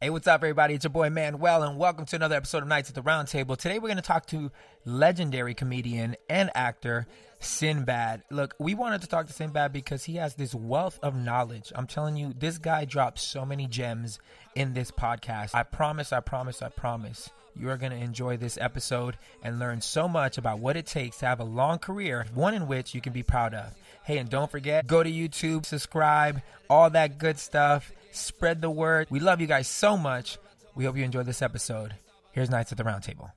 Hey, what's up, everybody? It's your boy Manuel, and welcome to another episode of Nights at the Round Table. Today, we're going to talk to legendary comedian and actor Sinbad. Look, we wanted to talk to Sinbad because he has this wealth of knowledge. I'm telling you, this guy drops so many gems in this podcast. I promise, you are going to enjoy this episode and learn so much about what it takes to have a long career, one in which you can be proud of. Hey, and don't forget, go to YouTube, subscribe, all that good stuff. Spread the word. We love you guys so much. We hope you enjoy this episode. Here's Nights at the Round Table.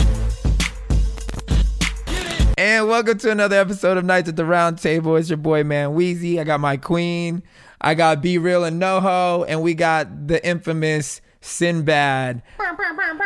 And welcome to another episode of Nights at the Round Table. It's your boy, Man Weezy. I got my queen. I got Be Real and NoHo. And we got the infamous Sinbad. What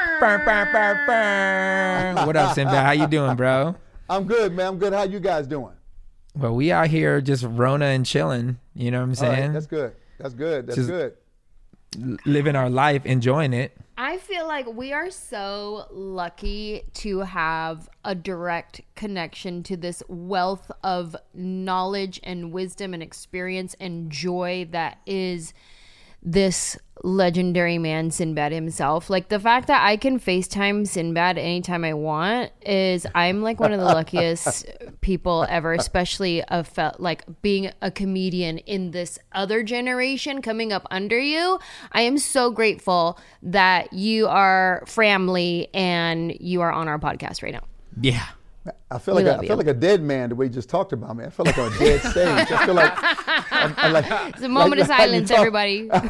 up, Sinbad? How you doing, bro? I'm good, man. I'm good. How you guys doing? Well, we out here just Rona and chilling. You know what I'm saying? Right, that's good. That's good. That's just good. Living our life, enjoying it. I feel like we are so lucky to have a direct connection to this wealth of knowledge and wisdom and experience and joy that is this legendary man, Sinbad himself. Like, the fact that I can FaceTime Sinbad anytime I want is, I'm like one of the luckiest people ever, especially like being a comedian in this other generation coming up under you. I am so grateful that you are family and you are on our podcast right now. Yeah. I feel like a dead man the way you just talked about me. I feel like I'm a dead stage. I feel like I'm like it's a moment of silence, everybody. Yeah,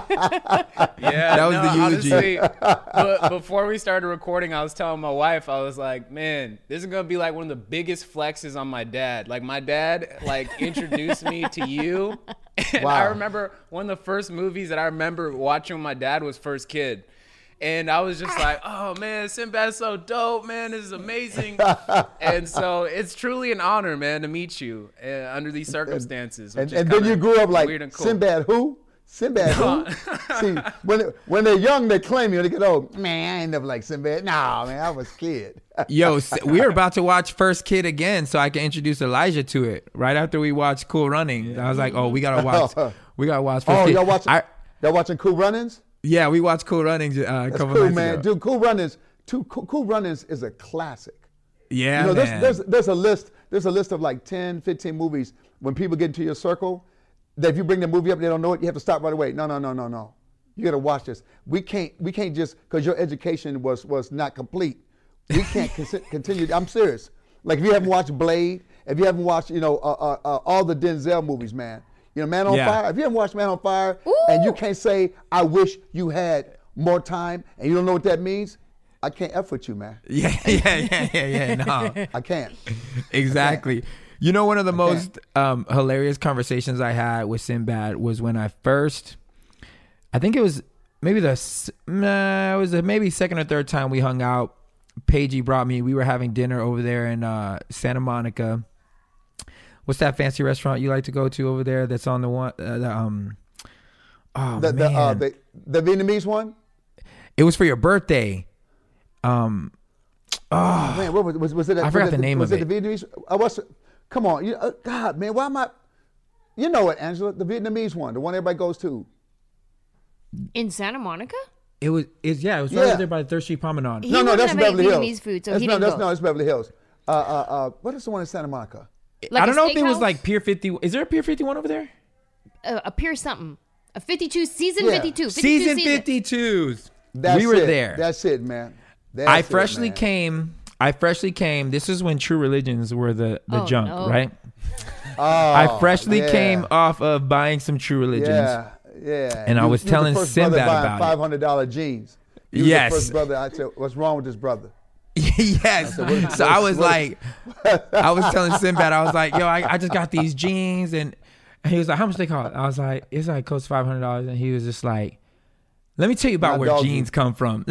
that was the eulogy. Honestly, before we started recording, I was telling my wife, I was like, man, this is gonna be like one of the biggest flexes on my dad. Like, my dad introduced me to you, and wow. I remember one of the first movies that I remember watching with my dad was First Kid. And I was just like, oh, man, Sinbad's so dope, man. This is amazing. And so it's truly an honor, man, to meet you under these circumstances. And then you grew up like, cool. Sinbad who? Sinbad who? See, when they're young, they claim you. They get old. Man, I ain't never like Sinbad. Nah, man, I was a kid. Yo, we're about to watch First Kid again so I can introduce Elijah to it. Right after we watched Cool Runnings. I was like, oh, we got to watch First Kid. Y'all watching Cool Runnings? Yeah, we watched Cool Runnings a couple cool, nights man. ago. Dude, Cool Runnings is a classic. Yeah, you know, man. There's a list of like 10, 15 movies. When people get into your circle, that if you bring the movie up, they don't know it, you have to stop right away. No. You got to watch this. We can't just because your education was not complete. We can't continue. I'm serious. Like, if you haven't watched Blade, if you haven't watched, all the Denzel movies, man. You know, Man on Fire. If you haven't watched Man on Fire, and you can't say, I wish you had more time, and you don't know what that means, I can't F with you, man. Yeah. No, I can't. Exactly. You know, one of the most hilarious conversations I had with Sinbad was when I think it was maybe maybe second or third time we hung out. Paigey brought me. We were having dinner over there in Santa Monica. What's that fancy restaurant you like to go to over there? That's on the one. The Vietnamese one. It was for your birthday. Man, what was it? I forgot the name of it. Was it the Vietnamese? Come on, God, man, why am I? You know it, Angela. The Vietnamese one, the one everybody goes to. In Santa Monica? It was right over there by the 3rd Street Promenade. No, that's Beverly Hills. Vietnamese food, so he didn't go. No, it's Beverly Hills. What is the one in Santa Monica? Like, I don't know if it was steakhouse? like Pier 50. Is there a Pier 51 over there? A Pier something. A 52, season 52. Season 52s. We were there. That's it, man. I freshly came. This is when True Religions were the junk, right? I freshly came off of buying some True Religions. Yeah. And I was telling Sinbad about it. $500 jeans. Yes. The first brother. I said, what's wrong with this brother? Yes. So I was telling Sinbad, I was like, yo, I just got these jeans. And he was like, how much they cost? I was like, it's like close to $500. And he was just like, let me tell you about where jeans come from.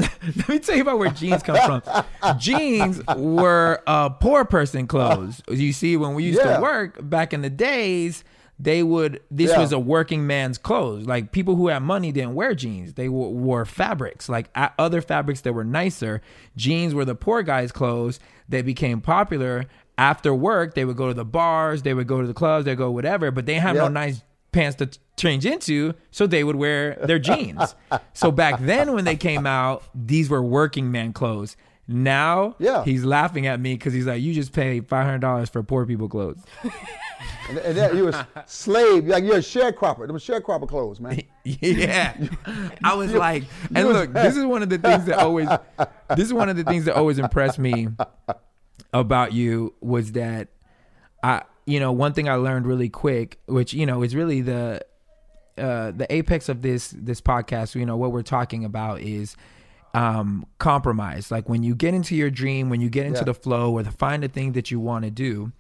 Jeans were poor person clothes. You see, when we used to work back in the days, this was a working man's clothes. Like, people who had money didn't wear jeans. They wore fabrics, like other fabrics that were nicer. Jeans were the poor guy's clothes. They became popular. After work, they would go to the bars, they would go to the clubs, they'd go whatever, but they have no nice pants to change into, so they would wear their jeans. So back then when they came out, these were working man clothes. Now he's laughing at me because he's like, you just paid $500 for poor people clothes. And that you was slave, like you're a sharecropper. Them sharecropper clothes, man. Yeah. I was like, and look, this is one of the things that always impressed me about you was that one thing I learned really quick, which, is really the apex of this podcast, what we're talking about is compromise. Like when you get into your dream, when you get into the flow or find the thing that you want to do,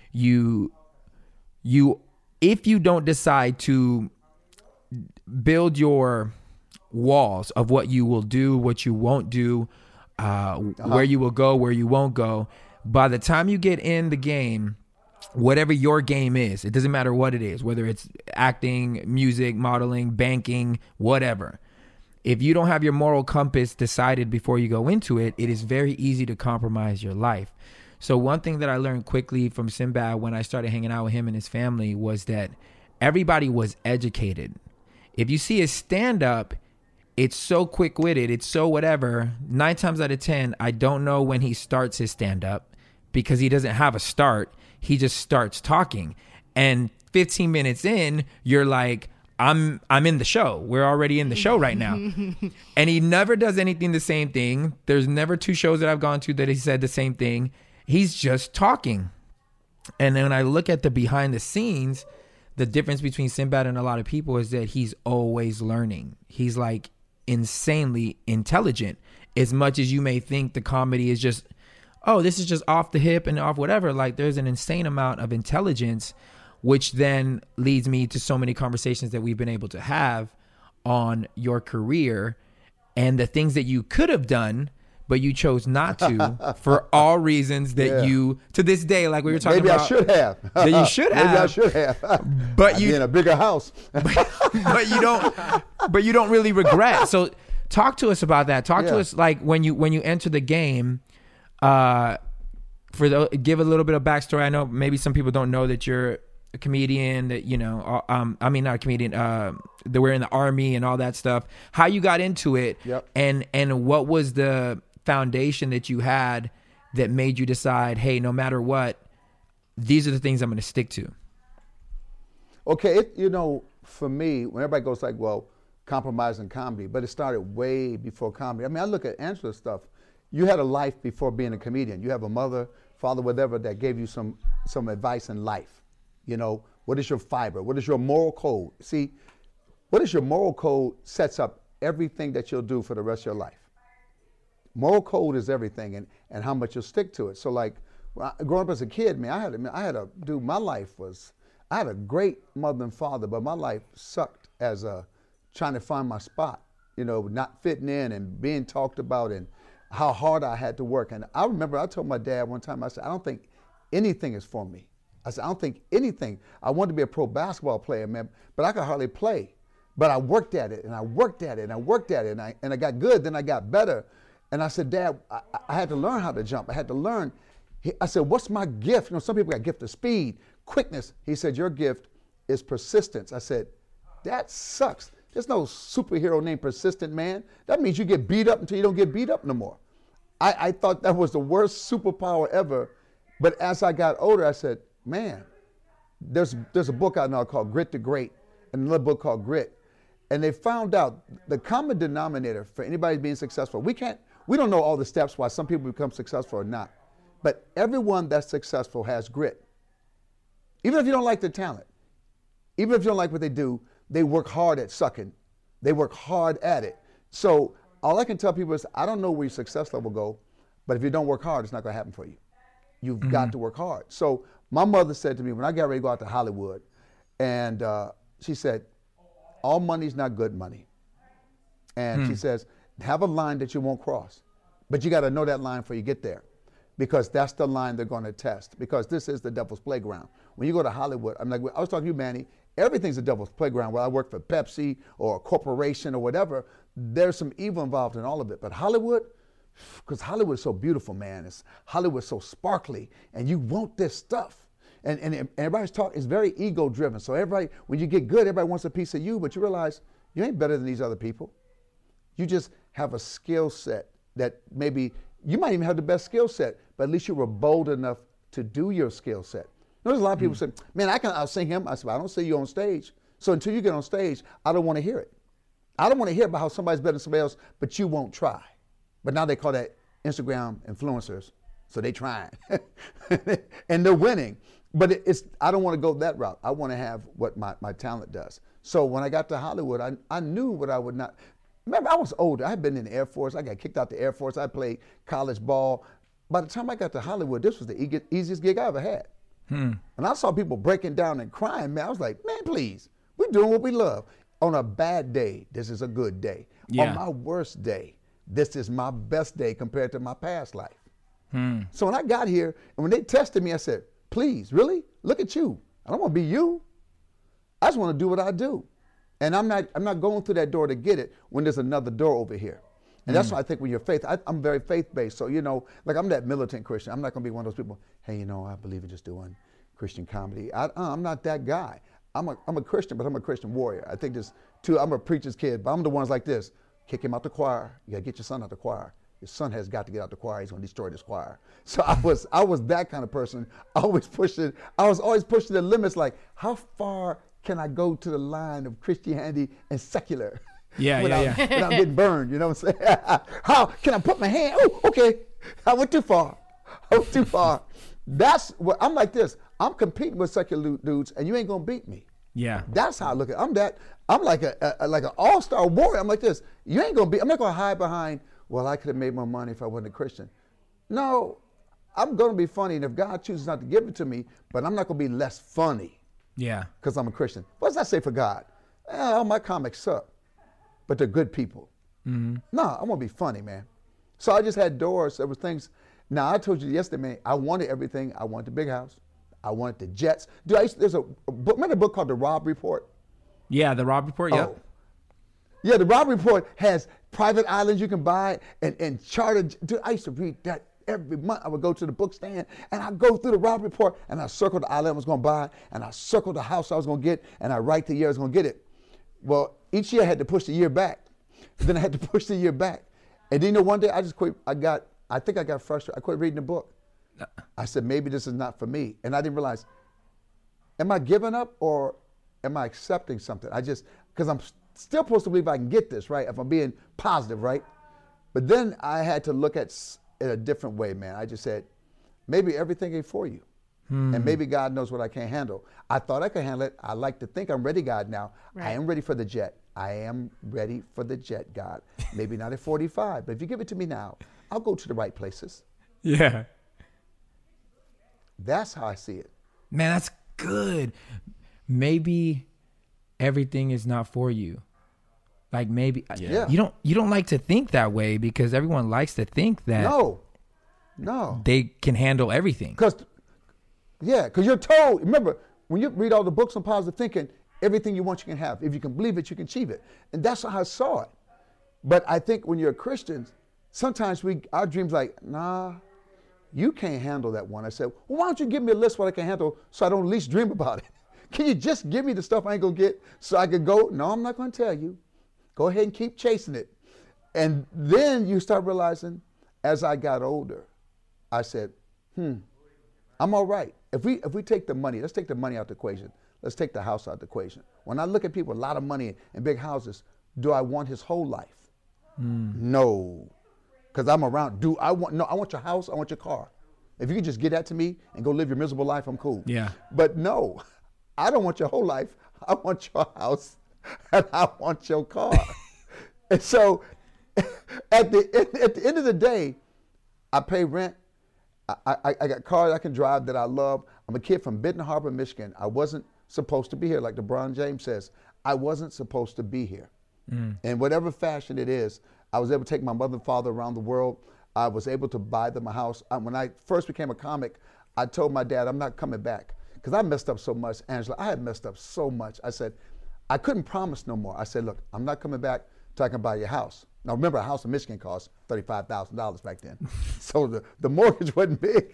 if you don't decide to build your walls of what you will do, what you won't do, where you will go, where you won't go, by the time you get in the game, whatever your game is, it doesn't matter what it is, whether it's acting, music, modeling, banking, whatever. If you don't have your moral compass decided before you go into it, it is very easy to compromise your life. So one thing that I learned quickly from Sinbad when I started hanging out with him and his family was that everybody was educated. If you see his stand-up, it's so quick-witted, it's so whatever. 9 times out of 10, I don't know when he starts his stand-up because he doesn't have a start. He just starts talking. And 15 minutes in, you're like, I'm in the show. We're already in the show right now. And he never does anything the same thing. There's never 2 shows that I've gone to that he said the same thing. He's just talking. And then when I look at the behind the scenes, the difference between Sinbad and a lot of people is that he's always learning. He's like insanely intelligent. As much as you may think the comedy is just, oh, this is just off the hip and off whatever. Like there's an insane amount of intelligence, which then leads me to so many conversations that we've been able to have on your career and the things that you could have done, but you chose not to for all reasons that you, to this day, like we were talking about. Maybe I should have. That you should have. Maybe I should have. But you in a bigger house. but you don't really regret. So talk to us about that. Talk to us like when you enter the game. Give a little bit of backstory. I know maybe some people don't know that you're a comedian, that not a comedian, that we're in the Army and all that stuff. How you got into it, and what was the foundation that you had that made you decide, hey, no matter what, these are the things I'm going to stick to. Okay, for me, when everybody goes like, well, compromising comedy, but it started way before comedy. I mean, I look at Angela's stuff. You had a life before being a comedian. You have a mother, father, whatever, that gave you some advice in life. What is your fiber? What is your moral code? See, what is your moral code sets up everything that you'll do for the rest of your life. Moral code is everything, and how much you'll stick to it. So like, growing up as a kid, man, I had a great mother and father, but my life sucked as trying to find my spot, not fitting in and being talked about and how hard I had to work. And I remember I told my dad one time, I said, I don't think anything is for me. I said, I don't think anything. I wanted to be a pro basketball player, man, but I could hardly play. But I worked at it, and I worked at it, and I worked at it, and I got good, then I got better. And I said, Dad, I had to learn how to jump. I had to learn. I said, what's my gift? Some people got gift of speed, quickness. He said, your gift is persistence. I said, that sucks. There's no superhero named Persistent Man. That means you get beat up until you don't get beat up no more. I thought that was the worst superpower ever. But as I got older, I said, man, there's a book out now called Grit to Great, and another book called Grit. And they found out the common denominator for anybody being successful, we don't know all the steps why some people become successful or not. But everyone that's successful has grit. Even if you don't like their talent, even if you don't like what they do, they work hard at sucking. They work hard at it. So all I can tell people is, I don't know where your success level go, but if you don't work hard, it's not going to happen for you. You've got to work hard. So my mother said to me when I got ready to go out to Hollywood, and she said, all money's not good money. And she says, have a line that you won't cross, but you got to know that line before you get there, because that's the line they're going to test, because this is the devil's playground. When you go to Hollywood, I was talking to you, Manny, everything's a devil's playground. Where I work for Pepsi or a corporation or whatever, there's some evil involved in all of it. But Hollywood, because Hollywood is so beautiful, man. Hollywood's so sparkly, and you want this stuff. And everybody's talk is very ego driven. So everybody, when you get good, everybody wants a piece of you, but you realize you ain't better than these other people. You just have a skill set that maybe you might even have the best skill set, but at least you were bold enough to do your skill set. There's a lot of people say, man, I'll sing him. I said, I don't see you on stage. So until you get on stage, I don't want to hear it. I don't want to hear about how somebody's better than somebody else, but you won't try. But now they call that Instagram influencers. So they trying. And they're winning. But I don't want to go that route. I want to have what my talent does. So when I got to Hollywood, I knew what I would not. Remember, I was older. I had been in the Air Force. I got kicked out the Air Force. I played college ball. By the time I got to Hollywood, this was the easiest gig I ever had. And I saw people breaking down and crying. Man, I was like, man, please. We're doing what we love. On a bad day, this is a good day. Yeah. On my worst day, this is my best day compared to my past life. So when I got here, and when they tested me, I said, please, really? Look at you. I don't want to be you. I just want to do what I do. And I'm not going through that door to get it when there's another door over here. And that's why I think when you're faith, I'm very faith-based. So, like I'm that militant Christian. I'm not going to be one of those people, hey, I believe in just doing Christian comedy. I'm not that guy. I'm a Christian, but I'm a Christian warrior. I think I'm a preacher's kid, but I'm the ones like this. Kick him out the choir. You got to get your son out the choir. Your son has got to get out the choir. He's going to destroy this choir. So I was that kind of person. I was always pushing the limits, like, how far can I go to the line of Christianity and secular? Without getting burned, you know what I'm saying? How can I put my hand? Oh, okay. I went too far. That's what I'm like this. I'm competing with secular dudes, and you ain't gonna beat me. Yeah. That's how I look at it. I'm like an all-star warrior. I'm like this. You ain't gonna beat. I'm not gonna hide behind, well, I could have made more money if I wasn't a Christian. No, I'm gonna be funny, and if God chooses not to give it to me, but I'm not gonna be less funny. Yeah. Because I'm a Christian. What does that say for God? All my comics suck, but they're good people. No, I want to be funny, man. So I just had doors. There was things. Now, I told you yesterday, man, I wanted everything. I wanted the big house. I wanted the jets. There's a book, remember a book called The Rob Report? Yeah, The Rob Report, yeah. Oh. Yeah, The Rob Report has private islands you can buy and charter. Dude, I used to read that every month. I would go to the book stand and I'd go through The Rob Report and I circled the island I was going to buy and I circled the house I was going to get and I write the year I was going to get it. Well, each year I had to push the year back. Then I had to push the year back. And then one day I just quit. I think I got frustrated. I quit reading the book. I said, maybe this is not for me. And I didn't realize, am I giving up or am I accepting something? Because I'm still supposed to believe I can get this, right? If I'm being positive, right? But then I had to look at it a different way, man. I just said, maybe everything ain't for you. And maybe God knows what I can't handle. I thought I could handle it. I like to think I'm ready, God, now. Right. I am ready for the jet. I am ready for the jet, God. Maybe not at 45, but if you give it to me now, I'll go to the right places. Yeah. That's how I see it. Man, that's good. Maybe everything is not for you. Like maybe you don't like to think that way because everyone likes to think that no they can handle everything. Because you're told, remember, when you read all the books on positive thinking, everything you want you can have. If you can believe it, you can achieve it. And that's how I saw it. But I think when you're a Christian, sometimes our dreams like, nah, you can't handle that one. I said, well, why don't you give me a list of what I can handle so I don't at least dream about it? Can you just give me the stuff I ain't gonna get so I can go? No, I'm not gonna tell you. Go ahead and keep chasing it. And then you start realizing, as I got older, I said, I'm all right. If we take the money, let's take the money out the equation. Let's take the house out the equation. When I look at people, a lot of money and big houses, do I want his whole life? No. Because I'm around. I want your house, I want your car. If you can just get that to me and go live your miserable life, I'm cool. Yeah. But no, I don't want your whole life. I want your house and I want your car. And so at the end of the day, I pay rent. I got cars I can drive that I love. I'm a kid from Benton Harbor, Michigan. I wasn't supposed to be here. Like LeBron James says, I wasn't supposed to be here. In whatever fashion it is, I was able to take my mother and father around the world. I was able to buy them a house. When I first became a comic, I told my dad, I'm not coming back. Because I messed up so much, Angela. I had messed up so much. I said, I couldn't promise no more. I said, look, I'm not coming back till I can buy your house. Now, remember, a house in Michigan cost $35,000 back then. So the mortgage wasn't big.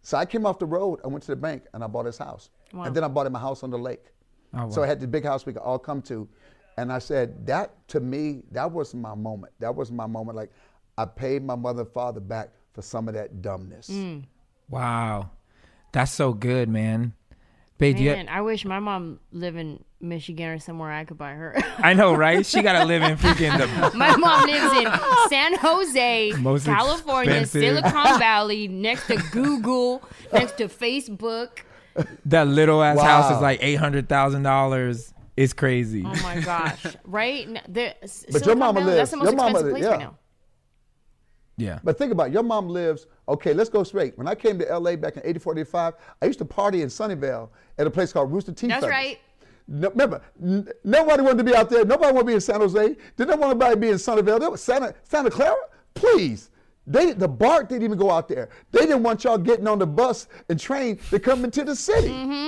So I came off the road. I went to the bank and I bought his house. Wow. And then I bought him a house on the lake. Oh, So wow. I had the big house we could all come to. And I said, that to me, that was my moment. That was my moment. Like, I paid my mother and father back for some of that dumbness. Wow. That's so good, man. Babe, do you Man, I wish my mom lived in Michigan or somewhere I could buy her. I know, right? She got to live in freaking the My mom lives in San Jose, Most California, expensive. Silicon Valley, next to Google, next to Facebook. that little ass Wow. house is like $800,000. It's crazy. Oh my gosh! Right? But Silicon your mama Valley, lives. That's the most Your mama, expensive place right yeah. now. Yeah. But think about it. Your mom lives, okay, let's go straight. When I came to LA back in 84, 85, I used to party in Sunnyvale at a place called Rooster Teeth. That's Feathers. right. No, remember, nobody wanted to be out there. Nobody wanted to be in San Jose. Didn't want anybody to be in Sunnyvale. There was Santa Clara? Please. The BART didn't even go out there. They didn't want y'all getting on the bus and train to come into the city.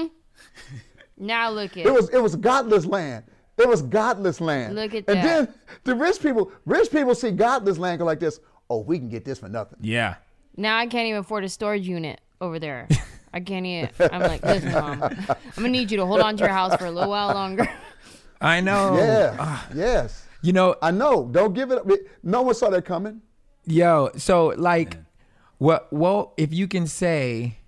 Now look at It was godless land. It was godless land. Look at and that. then the rich people see godless land go like this. Oh, we can get this for nothing. Yeah. Now I can't even afford a storage unit over there. I can't even. I'm like, listen, Mom, I'm gonna need you to hold on to your house for a little while longer. I know. Yeah. Yes. You know, I know. Don't give it up. No one saw that coming. yo, so like, well, if you can say,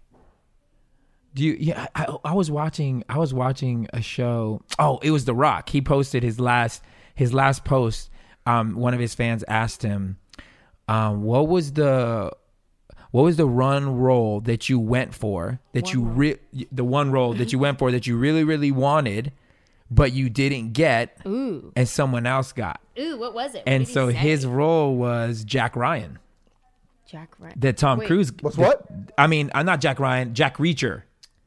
do you? Yeah, I was watching a show. Oh, it was The Rock. He posted his last post. One of his fans asked him, what was the run role that you went for that the one role that you went for that you really, really wanted, but you didn't get, Ooh, and someone else got. ooh, what was it? What And did he so say? his role was Jack Ryan. Jack Ryan. That Tom Wait. Cruise. What's what? I mean, I'm not Jack Ryan. Jack Reacher.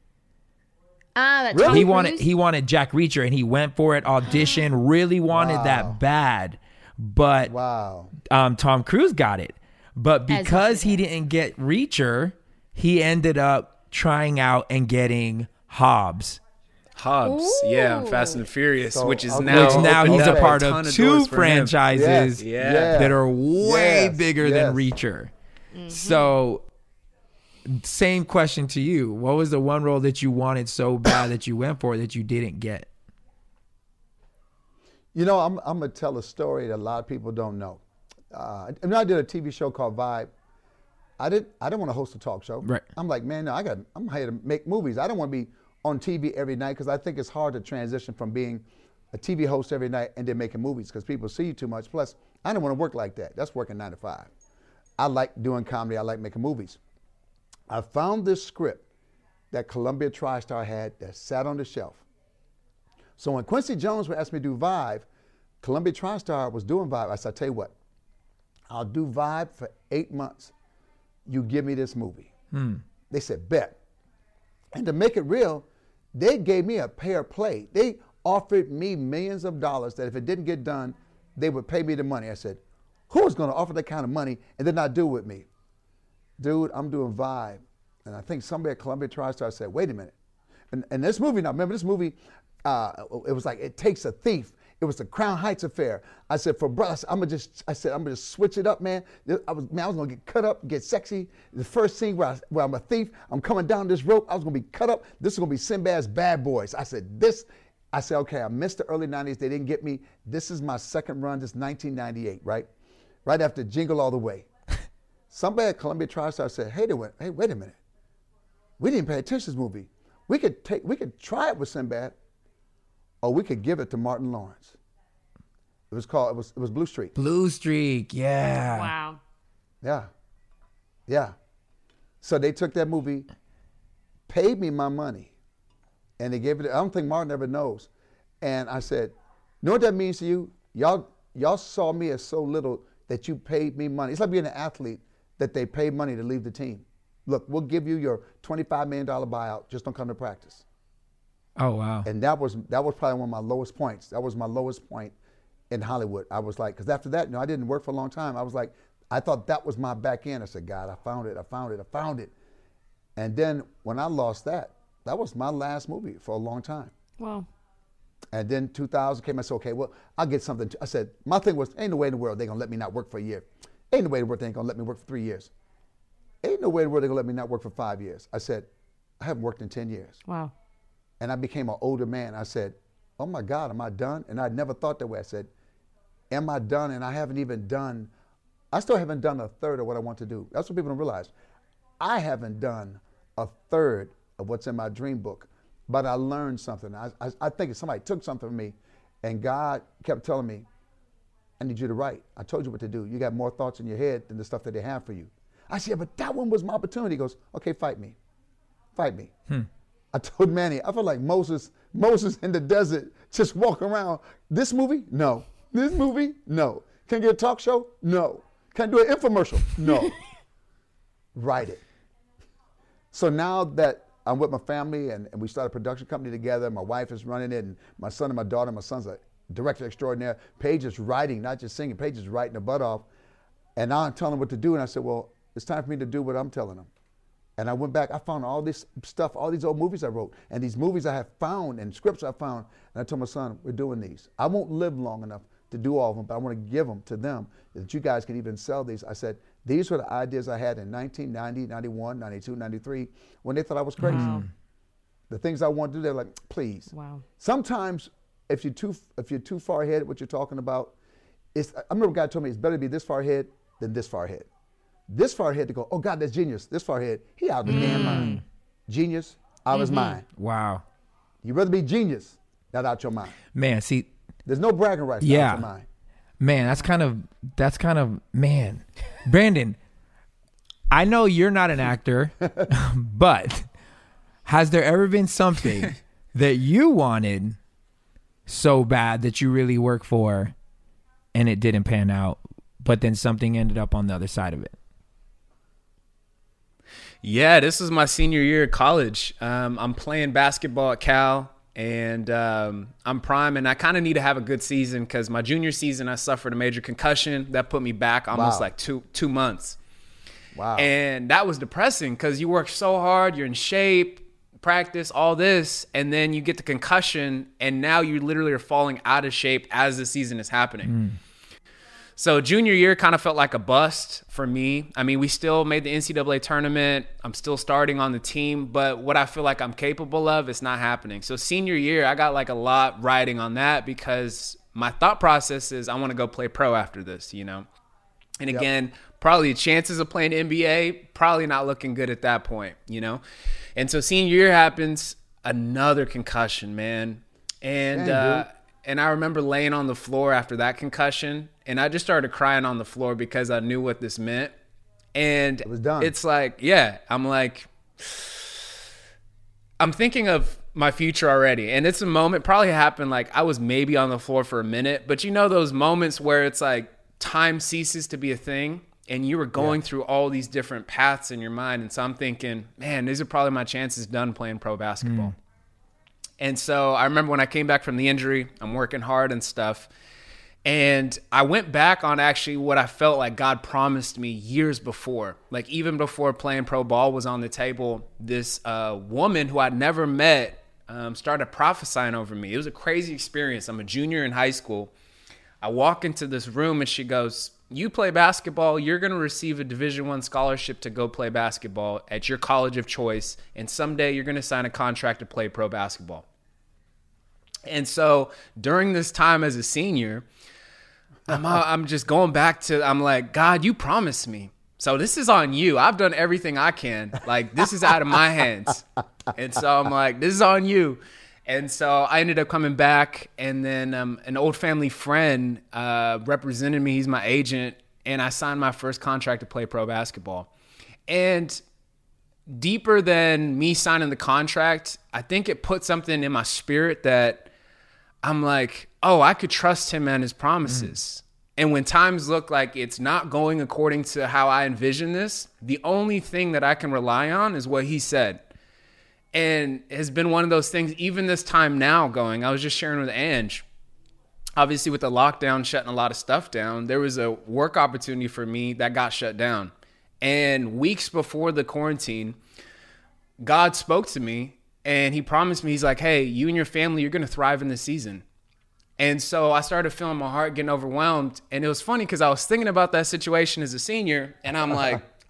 That Really? Tom He wanted Jack Reacher, and he went for it. Audition. Really wanted Wow. that bad, but Wow. Tom Cruise got it. But As he because should he didn't get Reacher, he ended up trying out and getting Hobbs. Hobbs, yeah, on Fast and Furious, So, which is okay. now Which now opened he's a up part ton of of two doors for him. franchises Yeah. that are way Yes. bigger Yes. than Reacher. So, same question to you. What was the one role that you wanted so bad that you went for that you didn't get? You know, I'm going to tell a story that a lot of people don't know. I did a TV show called Vibe. I didn't want to host a talk show. Right. I'm like, man, no, I'm here to make movies. I don't want to be on TV every night because I think it's hard to transition from being a TV host every night and then making movies because people see you too much. Plus, I don't want to work like that. That's working 9 to 5. I like doing comedy. I like making movies. I found this script that Columbia TriStar had that sat on the shelf. So when Quincy Jones would ask me to do Vibe, Columbia TriStar was doing Vibe. I said, I'll tell you what, I'll do Vibe for 8 months. You give me this movie. They said, bet. And to make it real, they gave me a pay or play. They offered me millions of dollars that if it didn't get done, they would pay me the money. I said, who is going to offer that kind of money and then not do it with me? Dude, I'm doing Vibe. And I think somebody at Columbia TriStar said, wait a minute. And this movie, now remember this movie, it was like It Takes a Thief. It was the Crown Heights affair. I said, I'm gonna just switch it up, man. I was gonna get cut up, get sexy. The first scene where I'm a thief, I'm coming down this rope, I was gonna be cut up. This is gonna be Sinbad's Bad Boys. I said, okay, I missed the early 90s, they didn't get me. This is my second run, this is 1998, right? Right after Jingle All the Way. Somebody at Columbia TriStar said, hey, wait a minute. We didn't pay attention to this movie. We could try it with Sinbad, or we could give it to Martin Lawrence. It was Blue Streak. Blue Streak, yeah. Wow. Yeah. So they took that movie, paid me my money, and they gave it. I don't think Martin ever knows. And I said, you know what that means to you? Y'all saw me as so little that you paid me money. It's like being an athlete that they pay money to leave the team. Look, we'll give you your $25 million buyout. Just don't come to practice. Oh, wow. And that was probably one of my lowest points. That was my lowest point in Hollywood. I was like, because after that, I didn't work for a long time. I was like, I thought that was my back end. I said, God, I found it. And then when I lost that was my last movie for a long time. Well, And then 2000 came, I said, okay, well, I'll get something. I said, my thing was, ain't no way in the world they're going to let me not work for a year. Ain't no way in the world they ain't going to let me work for 3 years. ain't no way in the world they're going to let me not work for 5 years. I said, I haven't worked in 10 years. Wow. And I became an older man. I said, oh my God, am I done? And I never thought that way. I said, am I done? And I still haven't done a third of what I want to do. That's what people don't realize. I haven't done a third of what's in my dream book, but I learned something. I think somebody took something from me, and God kept telling me, I need you to write. I told you what to do. You got more thoughts in your head than the stuff that they have for you. I said, but that one was my opportunity. He goes, okay, fight me. Fight me. I told Manny, I felt like Moses in the desert, just walking around. This movie? No. This movie? No. Can I get a talk show? No. Can I do an infomercial? No. Write it. So now that I'm with my family and we started a production company together, my wife is running it, and my son and my daughter, my son's a director extraordinaire. Paige is writing, not just singing. Paige is writing her butt off. And now I'm telling them what to do. And I said, well, it's time for me to do what I'm telling them. And I went back, I found all this stuff, all these old movies I wrote, and these movies I have found and scripts I found. And I told my son, we're doing these. I won't live long enough to do all of them, but I want to give them to them that you guys can even sell these. I said, these were the ideas I had in 1990, 91, 92, 93, when they thought I was crazy. Wow. The things I want to do, they're like, please. Wow. Sometimes if you're too far ahead at what you're talking about, I remember a guy told me it's better to be this far ahead than this far ahead. This far ahead to go, oh God, that's genius. This far ahead, he out of his damn mind. Genius, out of his mind. Wow. You'd rather be genius, not out your mind. Man, see. There's no bragging rights out your mind. Man, that's kind of, man. Brandon, I know you're not an actor, but has there ever been something that you wanted so bad that you really worked for and it didn't pan out, but then something ended up on the other side of it? Yeah, this was my senior year of college. I'm playing basketball at Cal, and I'm prime, and I kind of need to have a good season because my junior season I suffered a major concussion that put me back almost like two months. Wow. And that was depressing because you work so hard, you're in shape, practice, all this, and then you get the concussion, and now you literally are falling out of shape as the season is happening. So junior year kind of felt like a bust for me. I mean, we still made the NCAA tournament. I'm still starting on the team, but what I feel like I'm capable of, it's not happening. So senior year, I got like a lot riding on that because my thought process is I want to go play pro after this, you know? And again, probably the chances of playing NBA, probably not looking good at that point, you know? And so senior year happens, another concussion, man. And I remember laying on the floor after that concussion, and I just started crying on the floor because I knew what this meant. And it was done. It's like, I'm thinking of my future already. And it's a moment, probably happened like I was maybe on the floor for a minute, but you know those moments where it's like time ceases to be a thing and you were going through all these different paths in your mind. And so I'm thinking, man, these are probably my chances done playing pro basketball. And so I remember when I came back from the injury, I'm working hard and stuff. And I went back on actually what I felt like God promised me years before. Like even before playing pro ball was on the table, this woman who I'd never met started prophesying over me. It was a crazy experience. I'm a junior in high school. I walk into this room and she goes, you play basketball, you're going to receive a Division I scholarship to go play basketball at your college of choice. And someday you're going to sign a contract to play pro basketball. And so during this time as a senior, I'm just going back to, I'm like, God, you promised me. So this is on you. I've done everything I can. Like, this is out of my hands. And so I'm like, this is on you. And so I ended up coming back, and then an old family friend represented me. He's my agent, and I signed my first contract to play pro basketball. And deeper than me signing the contract, I think it put something in my spirit that I'm like, oh, I could trust him and his promises. And when times look like it's not going according to how I envision this, the only thing that I can rely on is what he said. And it has been one of those things, even this time now going, I was just sharing with Ange, obviously with the lockdown shutting a lot of stuff down, there was a work opportunity for me that got shut down. And weeks before the quarantine, God spoke to me and he promised me, he's like, hey, you and your family, you're going to thrive in this season. And so I started feeling my heart getting overwhelmed. And it was funny because I was thinking about that situation as a senior and I'm like,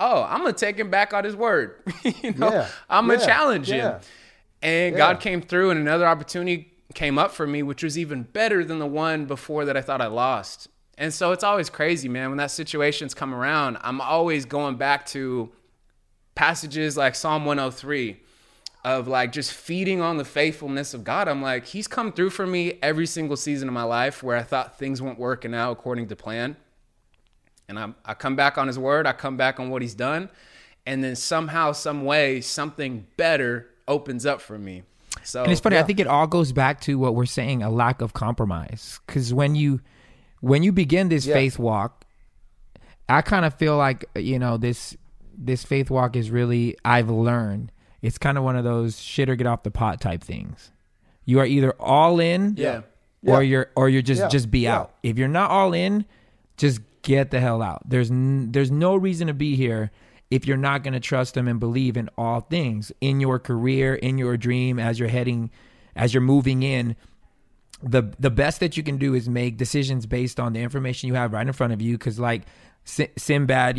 oh, I'm going to take him back on his word. Yeah. I'm going to Yeah. challenge him. Yeah. And Yeah. God came through, and another opportunity came up for me, which was even better than the one before that I thought I lost. And so it's always crazy, man. When that situation's come around, I'm always going back to passages like Psalm 103 of like just feeding on the faithfulness of God. I'm like, he's come through for me every single season of my life where I thought things weren't working out according to plan. And I come back on his word. I come back on what he's done. And then somehow, some way, something better opens up for me. So And it's funny. I think it all goes back to what we're saying, a lack of compromise. Because when you begin this faith walk, I kind of feel like, this faith walk is really, I've learned, it's kind of one of those shit or get off the pot type things. You are either all in, Yeah. or you're just be Yeah. out. If you're not all in, just get the hell out. There's no reason to be here if you're not going to trust him and believe in all things in your career, in your dream, as you're moving in. The best that you can do is make decisions based on the information you have right in front of you. Because like Sinbad,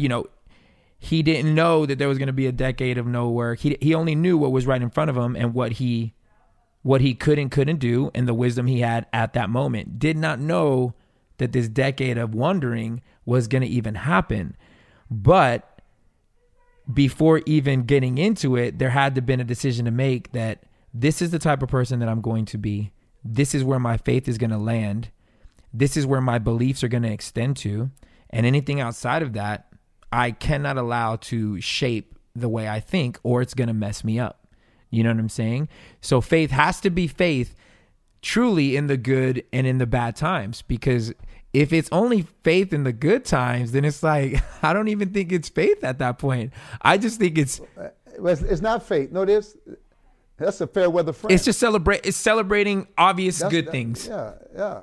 he didn't know that there was going to be a decade of no work. He only knew what was right in front of him and what he could and couldn't do, and the wisdom he had at that moment. Did not know that this decade of wandering was going to even happen. But before even getting into it, there had to have been a decision to make that this is the type of person that I'm going to be. This is where my faith is going to land. This is where my beliefs are going to extend to. And anything outside of that, I cannot allow to shape the way I think, or it's going to mess me up. You know what I'm saying? So faith has to be faith truly in the good and in the bad times, because if it's only faith in the good times, then it's like, I don't even think it's faith at that point. I just think it's not faith. No, that's a fair weather friend. just celebrating obvious good things. Yeah.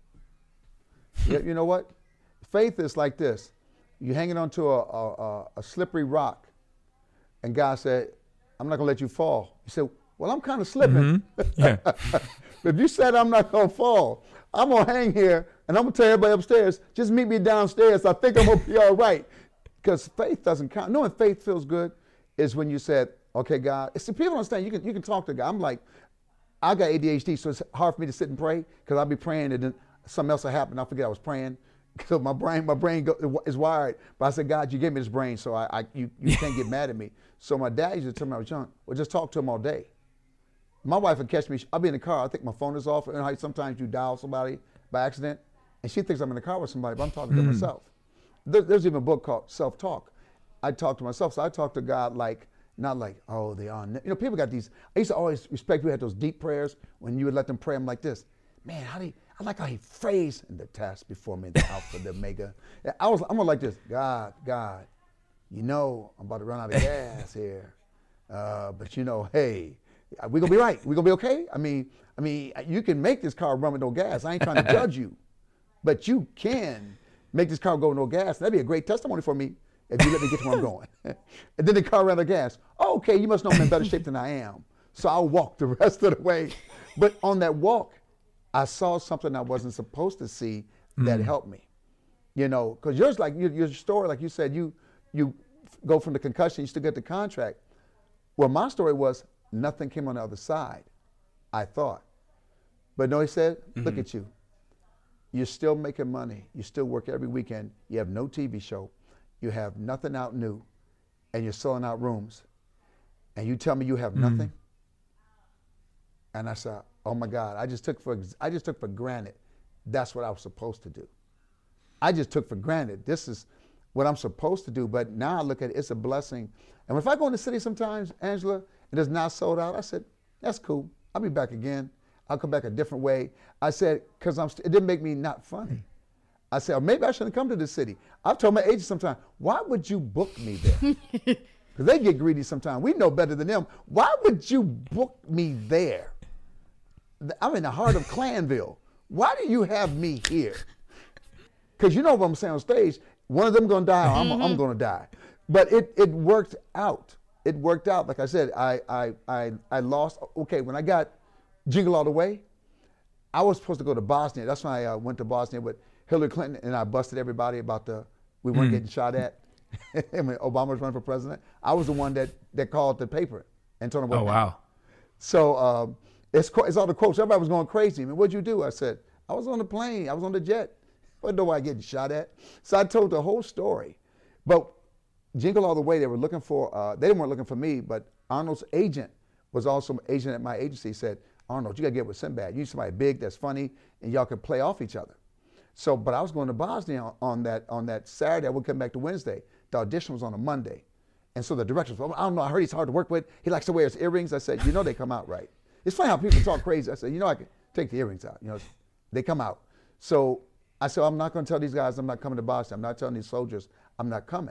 You know what? Faith is like this. You're hanging onto a slippery rock, and God said, I'm not going to let you fall. You said, well, I'm kind of slipping. Yeah. But if you said I'm not going to fall, I'm going to hang here, and I'm going to tell everybody upstairs, just meet me downstairs. I think I'm going to be all right. Because faith doesn't count. Knowing faith feels good is when you said, okay, God. It's, people don't understand. You can talk to God. I'm like, I got ADHD, so it's hard for me to sit and pray because I'll be praying and then something else will happen. I forget I was praying. So my brain is wired. But I said, God, you gave me this brain, so you can't get mad at me. So my dad used to tell me I was young, well, just talk to him all day. My wife would catch me. I'll be in the car. I think my phone is off. You know how sometimes you dial somebody by accident, and she thinks I'm in the car with somebody, but I'm talking to myself. There's even a book called Self-Talk. I talk to myself, so I talk to God like, not like, oh, they are. You know, people got these. I used to always respect people who had those deep prayers when you would let them pray. I'm like this, man. I like how he phrased in the task before me, the Alpha, the Omega. I'm gonna like this, God, you know, I'm about to run out of gas here, but you know, hey, we gonna be right. We gonna be okay. I mean, you can make this car run with no gas. I ain't trying to judge you, but you can make this car go with no gas. That'd be a great testimony for me if you let me get to where I'm going. And then the car ran out of gas. Oh, okay, you must know I'm in better shape than I am. So I'll walk the rest of the way. But on that walk, I saw something I wasn't supposed to see that helped me. You know, because yours, like your story, like you said, you go from the concussion, you still get the contract. Well, my story was nothing came on the other side, I thought. But no, he said, look at you. You're still making money. You still work every weekend. You have no TV show. You have nothing out new, and you're selling out rooms. And you tell me you have nothing? And I said, oh my God, I just took for granted that's what I was supposed to do. I just took for granted this is what I'm supposed to do, but now I look at it, it's a blessing. And if I go in the city sometimes, Angela, and it's not sold out, I said, that's cool. I'll be back again. I'll come back a different way. I said, because it didn't make me not funny. I said, oh, maybe I shouldn't come to this city. I've told my agent sometimes, why would you book me there? Because they get greedy sometimes. We know better than them. Why would you book me there? I'm in the heart of Clanville. Why do you have me here? Because you know what I'm saying on stage, one of them going to die, or I'm going to die. But it worked out. It worked out. Like I said, I lost. Okay, when I got Jingle All the Way, I was supposed to go to Bosnia. That's when I went to Bosnia with Hillary Clinton, and I busted everybody about we weren't getting shot at. when Obama was running for president, I was the one that called the paper and told him what Oh, happened. wow. So it's all the quotes. Everybody was going crazy. I mean, what'd you do? I said, I was on the plane. I was on the jet. What do I get shot at? So I told the whole story. But Jingle All the Way, they were looking for, they weren't looking for me, but Arnold's agent was also an agent at my agency, said, Arnold, you got to get with Sinbad. You need somebody big that's funny, and y'all can play off each other. So, but I was going to Bosnia on that Saturday. I would come back to Wednesday. The audition was on a Monday. And so the director was, I don't know, I heard he's hard to work with. He likes to wear his earrings. I said, they come out right. It's funny how people talk crazy. I said, I can take the earrings out. They come out. So I said, I'm not going to tell these guys I'm not coming to Bosnia. I'm not telling these soldiers I'm not coming.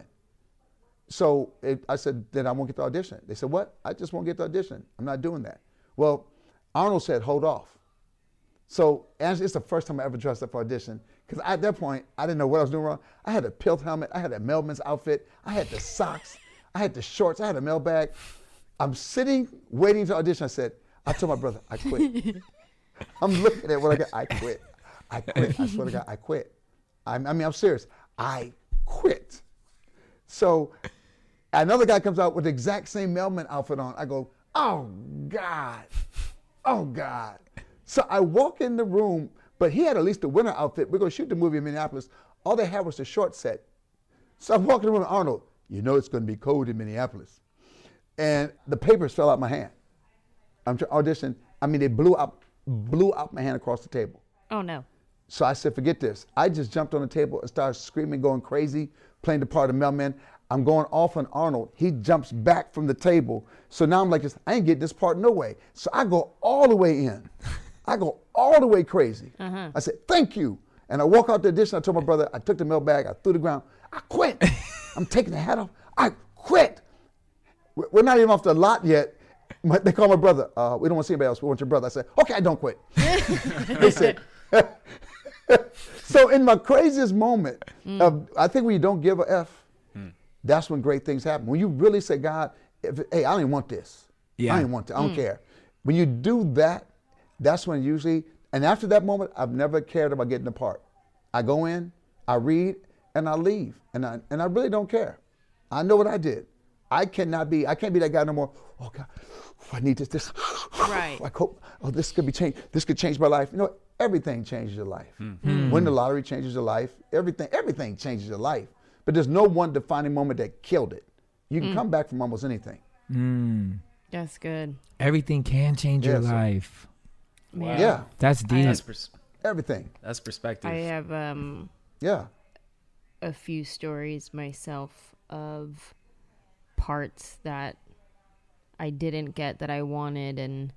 So I said, then I won't get the audition. They said, what? I just won't get the audition. I'm not doing that. Well, Arnold said, hold off. So it's the first time I ever dressed up for audition, because at that point, I didn't know what I was doing wrong. I had a pilt helmet. I had a mailman's outfit. I had the socks. I had the shorts. I had a mail bag. I'm sitting, waiting to audition. I told my brother, I quit. I'm looking at what I got. I quit. I swear to God, I quit. I'm serious. I quit. So another guy comes out with the exact same mailman outfit on. I go, oh, God. Oh, God. So I walk in the room, but he had at least the winter outfit. We're going to shoot the movie in Minneapolis. All they had was the short set. So I walk in the room with Arnold. It's going to be cold in Minneapolis. And the papers fell out my hand. I'm auditioning. They blew out my hand across the table. Oh, no. So I said, forget this. I just jumped on the table and started screaming, going crazy, playing the part of mailman. I'm going off on Arnold. He jumps back from the table. So now I'm like, I ain't getting this part no way. So I go all the way in. I go all the way crazy. Uh-huh. I said, thank you. And I walk out the audition. I told my brother, I took the mail bag, I threw the ground. I quit. I'm taking the hat off. I quit. We're not even off the lot yet. They call my brother. We don't want to see anybody else. We want your brother. I said, okay, I don't quit. They said. So in my craziest moment, I think when you don't give a F, that's when great things happen. When you really say, God, hey, I don't want this. I don't want this. I don't care. When you do that, that's when usually, and after that moment, I've never cared about getting the part. I go in, I read, and I leave. And I really don't care. I know what I did. I can't be that guy no more. Oh, God, I need this. Right. I hope, this could be changed. This could change my life. Everything changes your life. Mm-hmm. Winning the lottery changes your life. Everything changes your life. But there's no one defining moment that killed it. You can come back from almost anything. That's good. Everything can change your life. Wow. Yeah. That's deep. Everything. That's perspective. I have a few stories myself of parts that I didn't get that I wanted, and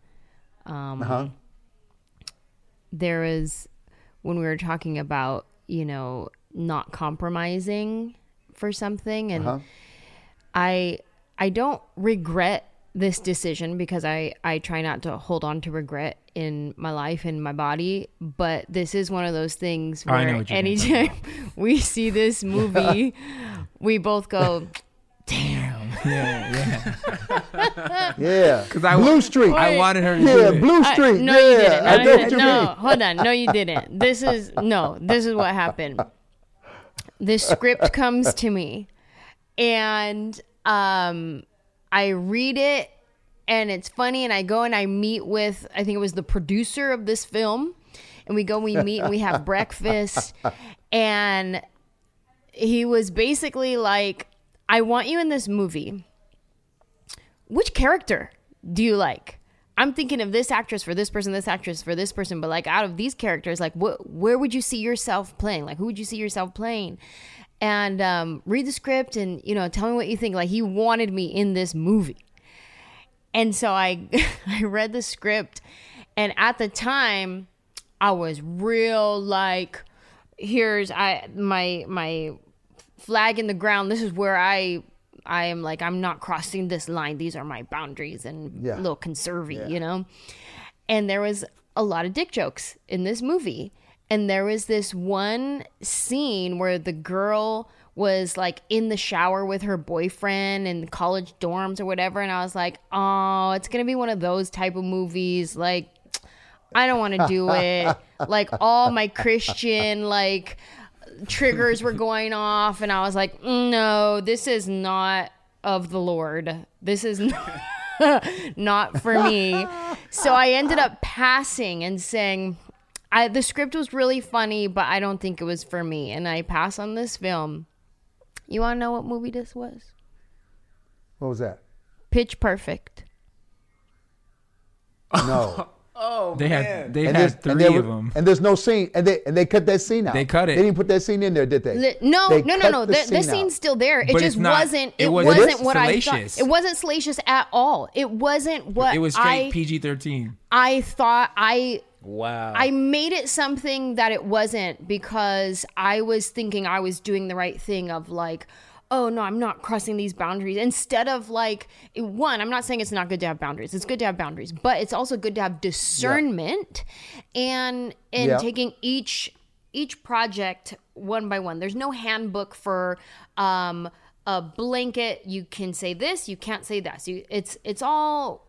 there is, when we were talking about not compromising for something, and I don't regret this decision, because I try not to hold on to regret in my life and my body, but this is one of those things where anytime we see this movie, we both go, damn. Yeah. Yeah. Because Blue Street. I wanted her to do it. Blue Street. No, you didn't. I know what you mean. Hold on. No, you didn't. This is what happened. This script comes to me, and I read it, and it's funny, and I go and I meet with, I think it was the producer of this film, and we meet and we have breakfast, and he was basically like, I want you in this movie. Which character do you like? I'm thinking of this actress for this person, this actress for this person, but like out of these characters, like where would you see yourself playing? Like who would you see yourself playing? And read the script and, tell me what you think. Like he wanted me in this movie. And so I read the script, and at the time I was real like, here's my flag in the ground. This is where I am like, I'm not crossing this line. These are my boundaries, and a little conservy, And there was a lot of dick jokes in this movie. And there was this one scene where the girl was like in the shower with her boyfriend in college dorms or whatever. And I was like, oh, it's going to be one of those type of movies. Like, I don't want to do it. Like all my Christian, like triggers were going off, and I was like, no, this is not of the Lord. This is not for me. So I ended up passing and saying, the script was really funny, but I don't think it was for me. And I passed on this film. You want to know what movie this was? What was that? Pitch Perfect. No. Oh, They man. had they And had there's- and 3 there of were- them. And there's no scene, and they cut that scene out. They cut it. They didn't put that scene in there, did they? No. They cut The the scene scene's out. still there. It But just it's not- wasn't. it It wasn't wasn't what I salacious. thought. It wasn't salacious at all. It wasn't what It was straight PG-13. I thought. Wow. I made it something that it wasn't because I was thinking I was doing the right thing of like, oh no, I'm not crossing these boundaries. Instead of like, one, I'm not saying it's not good to have boundaries. It's good to have boundaries, but it's also good to have discernment and Yeah. taking each project one by one. There's no handbook for a blanket. You can say this, you can't say that. So it's all,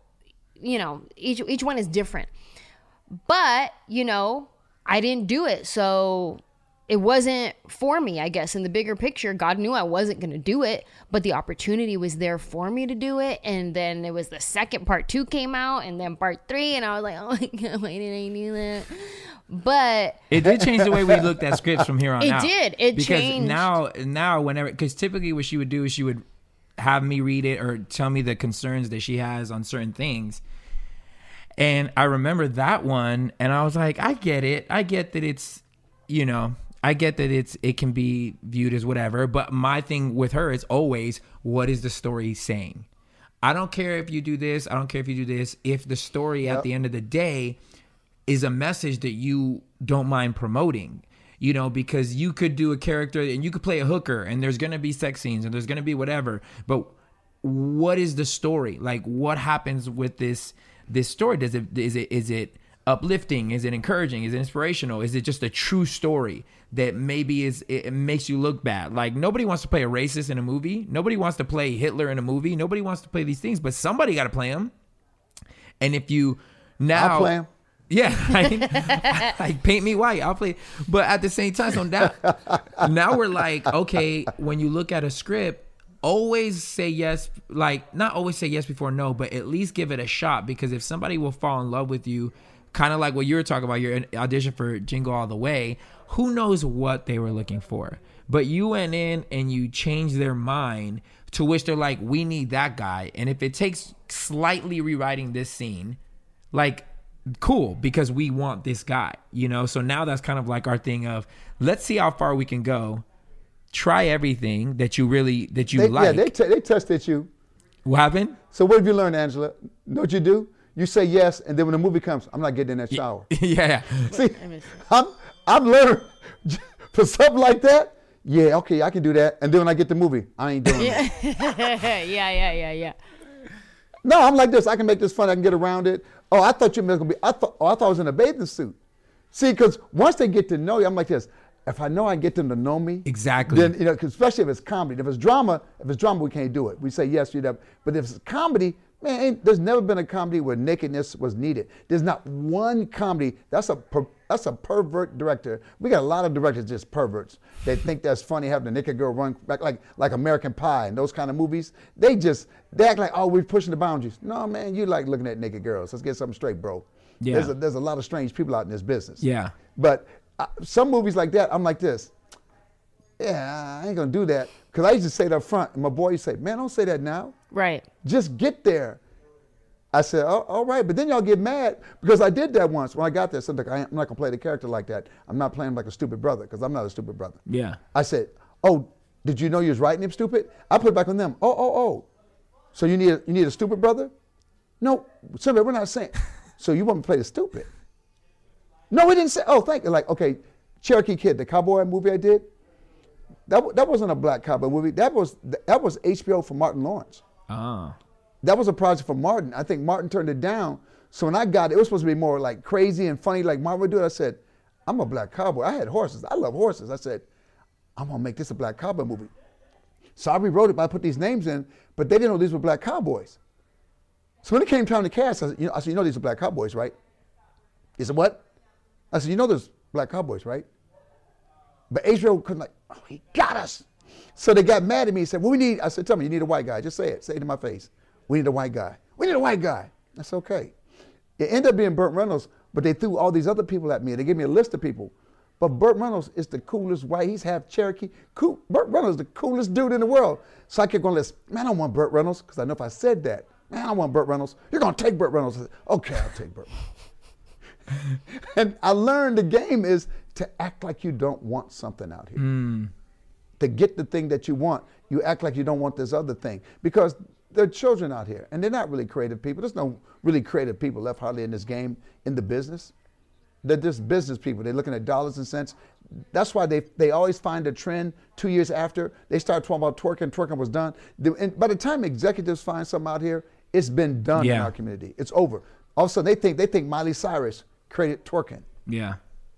each one is different. But, I didn't do it. So it wasn't for me, I guess. In the bigger picture, God knew I wasn't going to do it. But the opportunity was there for me to do it. And then it was the second part 2 came out. And then part 3. And I was like, oh my God, why did I do that? But It did change the way we looked at scripts from here on It out. did. It because changed. now whenever, because typically what she would do is she would have me read it or tell me the concerns that she has on certain things. And I remember that one, and I was like, I get it. I get that it's, I get that it can be viewed as whatever. But my thing with her is always, what is the story saying? I don't care if you do this. I don't care if you do this. If the story at the end of the day is a message that you don't mind promoting, because you could do a character and you could play a hooker and there's going to be sex scenes and there's going to be whatever. But what is the story? Like, what happens with this story? Is it uplifting? Is it encouraging? Is it inspirational? Is it just a true story that maybe it makes you look bad? Like, nobody wants to play a racist in a movie. Nobody wants to play Hitler in a movie. Nobody wants to play these things, but somebody got to play them. And if you now I'll play him. Yeah, like paint me white. I'll play. But at the same time, so now we're like, okay, when you look at a script, always say yes. Like, not always say yes before no, but at least give it a shot. Because if somebody will fall in love with you, kind of like what you were talking about, your audition for Jingle All the Way, who knows what they were looking for. But you went in and you changed their mind to which they're like, we need that guy. And if it takes slightly rewriting this scene, like, cool, because we want this guy, so now that's kind of like our thing of, let's see how far we can go, try everything that you like. Yeah, they tested you. What happened? So what have you learned, Angela? Know what you do? You say yes, and then when the movie comes, I'm not getting in that shower. Yeah. See, I've learned for something like that. Yeah, okay, I can do that. And then when I get the movie, I ain't doing it. yeah. No, I'm like this. I can make this fun. I can get around it. Oh, I thought you were gonna be. I thought I was in a bathing suit. See, because once they get to know you, I'm like this. If I know I get them to know me, Exactly. Then 'cause especially if it's comedy. If it's drama, we can't do it. We say yes, you know. But if it's comedy, man, there's never been a comedy where nakedness was needed. There's not one comedy. That's a pervert director. We got a lot of directors just perverts. They think that's funny having a naked girl run back like American Pie and those kind of movies. They act like, oh, we're pushing the boundaries. No, man, you like looking at naked girls. Let's get something straight, bro. Yeah. There's a lot of strange people out in this business. Yeah. But some movies like that, I'm like this. Yeah, I ain't gonna do that. Because I used to say it up front, and my boy used to say, man, don't say that now. Right. Just get there. I said, oh, all right, but then y'all get mad because I did that once when I got there. So I'm not gonna play the character like that. I'm not playing like a stupid brother because I'm not a stupid brother. Yeah. I said, oh, did you know you was writing him stupid? I put it back on them. Oh. So you need a stupid brother? No, Simba, we're not saying. So you want me to play the stupid? No, we didn't say. Oh, thank you. Like, okay, Cherokee Kid, the cowboy movie I did. That wasn't a black cowboy movie. That was HBO for Martin Lawrence. Oh. That was a project for Martin. I think Martin turned it down. So when I got it, it was supposed to be more like crazy and funny like Martin would do it. I said, I'm a black cowboy. I had horses. I love horses. I said, I'm going to make this a black cowboy movie. So I rewrote it, but I put these names in, but they didn't know these were black cowboys. So when it came time to cast, I said, you know these are black cowboys, right? He said, what? I said, you know there's black cowboys, right? But HBO couldn't oh, he got us. So they got mad at me and said, I said, tell me, you need a white guy. Just say it. Say it to my face. We need a white guy. We need a white guy. That's okay. It ended up being Burt Reynolds, but they threw all these other people at me. They gave me a list of people. But Burt Reynolds is the coolest white. He's half Cherokee. Cool. Burt Reynolds is the coolest dude in the world. So I kept going, man, I don't want Burt Reynolds, because I know if I said that, man, I don't want Burt Reynolds. You're going to take Burt Reynolds. I said, okay, I'll take Burt Reynolds. And I learned the game is to act like you don't want something out here. To get the thing that you want, you act like you don't want this other thing. Because there are children out here, and they're not really creative people. There's no really creative people left hardly in this game, in the business. They're just business people. They're looking at dollars and cents. That's why they always find a trend 2 years after. They start talking about twerking. Twerking was done. And by the time executives find something out here, it's been done in our community. It's over. All of a sudden, they think Miley Cyrus created twerking. Yeah.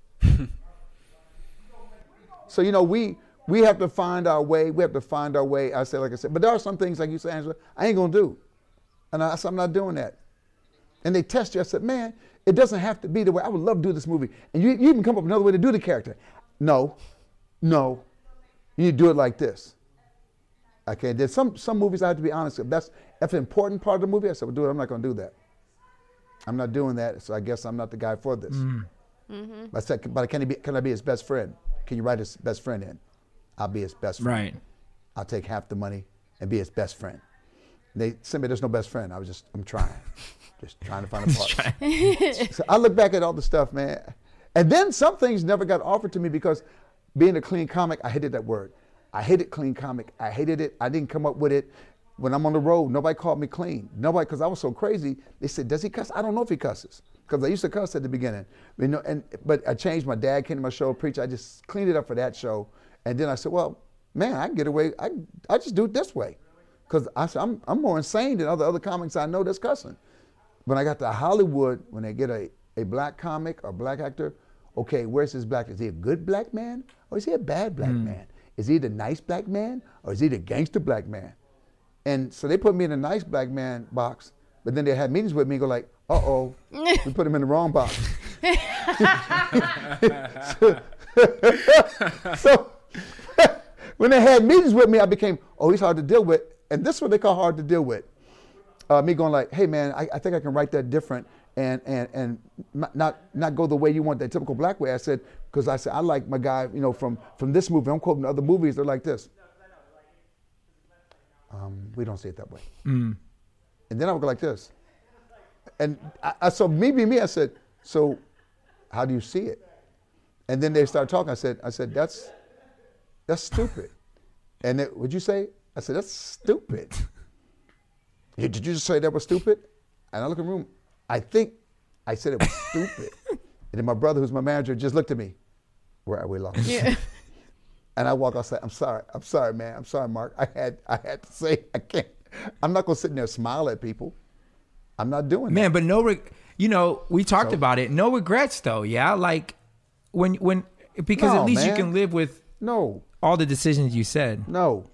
So, we have to find our way. We have to find our way. Like I said, but there are some things, like you said, Angela, I ain't going to do. And I said, I'm not doing that. And they test you. I said, man, it doesn't have to be the way. I would love to do this movie. And you even come up with another way to do the character. No. You need to do it like this. Okay, there's some movies I have to be honest with. That's an important part of the movie. I said, well, do it. I'm not going to do that. I'm not doing that, so I guess I'm not the guy for this. I said, but can I be his best friend? Can you write his best friend in? I'll be his best friend. Right. I'll take half the money and be his best friend. They sent me, there's no best friend. I'm trying. Just trying to find a partner. So I look back at all the stuff, man. And then some things never got offered to me because being a clean comic, I hated that word. I hated clean comic. I hated it. I didn't come up with it. When I'm on the road, nobody called me clean. Nobody, because I was so crazy. They said, does he cuss? I don't know if he cusses. Because I used to cuss at the beginning. But I changed. My dad came to my show, preach. I just cleaned it up for that show. And then I said, well, man, I can get away. I just do it this way. Because I said, I'm more insane than other comics I know that's cussing. When I got to Hollywood, when they get a black comic or black actor, okay, where's his black? Is he a good black man or is he a bad black man? Is he the nice black man or is he the gangster black man? And so they put me in a nice black man box, but then they had meetings with me and go like, uh-oh, we put him in the wrong box. So when they had meetings with me, I became, he's hard to deal with. And this is what they call hard to deal with. Me going like, hey man, I think I can write that different and not go the way you want, that typical black way. I said, because I like my guy, from this movie. I'm quoting other movies. They're like this. We don't say it that way. And then I would go like this. And so me being me, I said, so how do you see it? And then they started talking. I said, that's stupid. And what'd you say? I said, that's stupid. Did you just say that was stupid? And I look in the room. I think I said it was stupid. And then my brother, who's my manager, just looked at me. Where are we lost? Yeah. And I walk outside. I'm sorry, man. I'm sorry, Mark. I had to say, I can't. I'm not gonna sit there and smile at people. I'm not doing that. Man, but we talked about it. No regrets though. Yeah, like because at least you can live with all the decisions you said. No,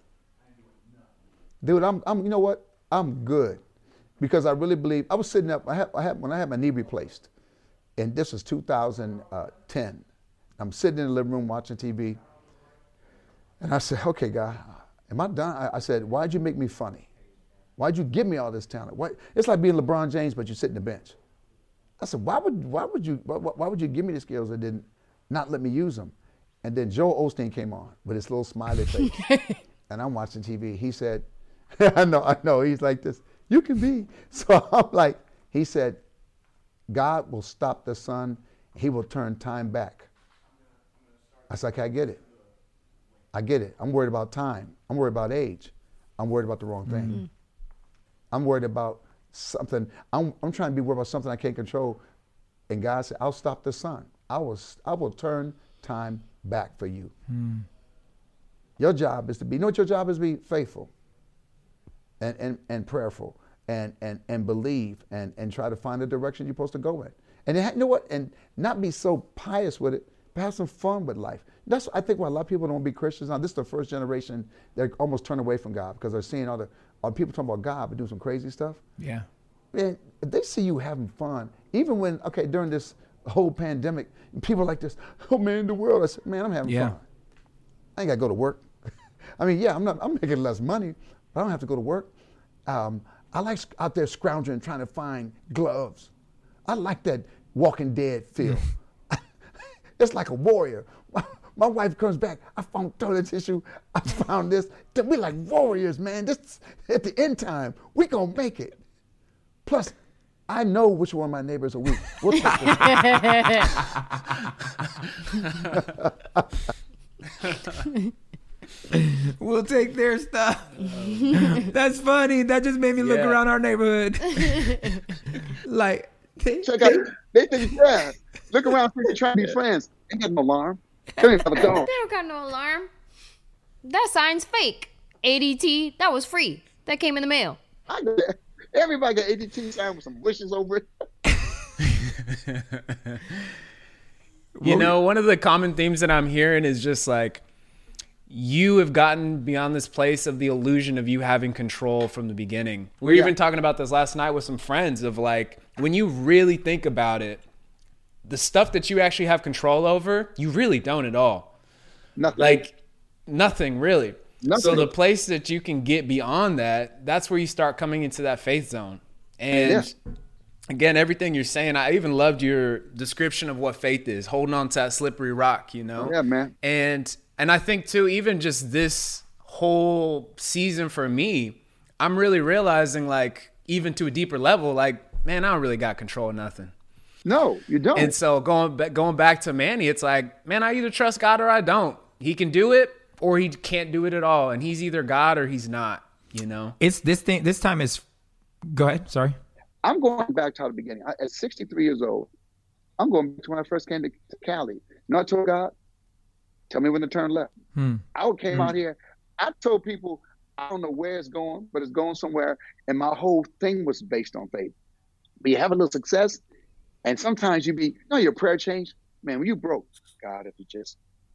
dude. I'm. You know what? I'm good, because I really believe. I was sitting up. When I had my knee replaced, and this was 2010. I'm sitting in the living room watching TV. And I said, okay, God, am I done? I said, why'd you make me funny? Why'd you give me all this talent? It's like being LeBron James, but you sit in the bench. I said, why would you give me the skills and then not let me use them? And then Joel Osteen came on with his little smiley face. And I'm watching TV. He said, I know, he's like this, you can be. So I'm like, he said, God will stop the sun. He will turn time back. I said, okay, I get it. I'm worried about time. I'm worried about age. I'm worried about the wrong thing. Mm-hmm. I'm worried about something. I'm trying to be worried about something I can't control. And God said, I'll stop the sun. I will turn time back for you. Your job is to be, you know what your job is? To be faithful and prayerful and believe and try to find the direction you're supposed to go in. And you know what? And not be so pious with it, but have some fun with life. That's, I think, why a lot of people don't be Christians now. This is the first generation that almost turn away from God because they're seeing all people talking about God but doing some crazy stuff. Yeah. Man, if they see you having fun, even during this whole pandemic, people are like this, oh man, the world. I said, man, I'm having fun. I ain't got to go to work. I mean, yeah, I'm making less money, but I don't have to go to work. I like out there scrounging, trying to find gloves. I like that Walking Dead feel. It's like a warrior. My wife comes back, I found toilet tissue, I found this. We're like warriors, man. This at the end time, we gonna make it. Plus, I know which one of my neighbors are weak. We'll talk We'll take their stuff. That's funny. That just made me look around our neighborhood. Like, check out. They think, yeah. Look around, people trying to be friends. Ain't got no alarm. They don't have a dog. They don't got no alarm. That sign's fake. ADT, that was free. That came in the mail. Everybody got ADT sign with some wishes over it. You know, one of the common themes that I'm hearing is just like, you have gotten beyond this place of the illusion of you having control from the beginning. We were even talking about this last night with some friends of like, when you really think about it, the stuff that you actually have control over, you really don't at all. Nothing. Like, nothing really. Nothing. So the place that you can get beyond that, that's where you start coming into that faith zone. And again, everything you're saying, I even loved your description of what faith is, holding on to that slippery rock, you know? Yeah, man. And I think too, even just this whole season for me, I'm really realizing like, even to a deeper level, like, man, I don't really got control of nothing. No, you don't. And so going back to Manny, it's like, man, I either trust God or I don't. He can do it or he can't do it at all. And he's either God or he's not, you know? it's this thing. This time is, go ahead. Sorry. I'm going back to the beginning. At 63 years old, I'm going back to when I first came to Cali. You know, I told God, tell me when to turn left. I came out here. I told people, I don't know where it's going, but it's going somewhere. And my whole thing was based on faith. But you have a little success, and sometimes your prayer changed. Man, when you broke, God, if you just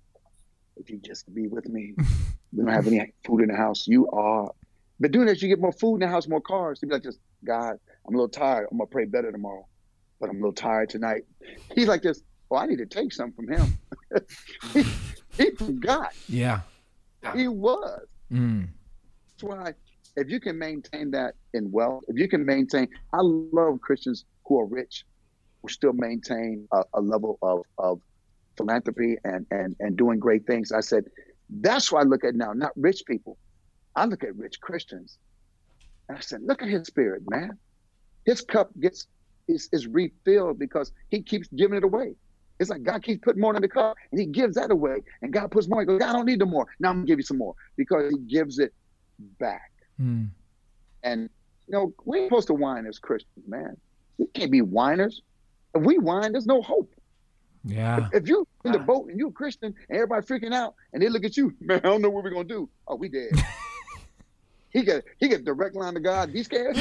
be with me, we don't have any food in the house. You are. But doing that, you get more food in the house, more cars. To be like, just God, I'm a little tired. I'm gonna pray better tomorrow, but I'm a little tired tonight. He's like this. Oh, I need to take something from him. he forgot. Yeah. He was. That's why if you can maintain that in wealth, if you can maintain, I love Christians who are rich, who still maintain a level of philanthropy and doing great things. I said, that's what I look at now, not rich people. I look at rich Christians. And I said, look at his spirit, man. His cup is refilled because he keeps giving it away. It's like God keeps putting more in the cup and he gives that away. And God puts more. He goes, God, I don't need no more. Now I'm going to give you some more because he gives it back. And, you know, we ain't supposed to whine as Christians, man. We can't be whiners. If we whine, there's no hope. Yeah. If you're in the boat and you're a Christian and everybody freaking out and they look at you, man, I don't know what we're going to do. Oh, we dead. He got direct line to God. He's scared.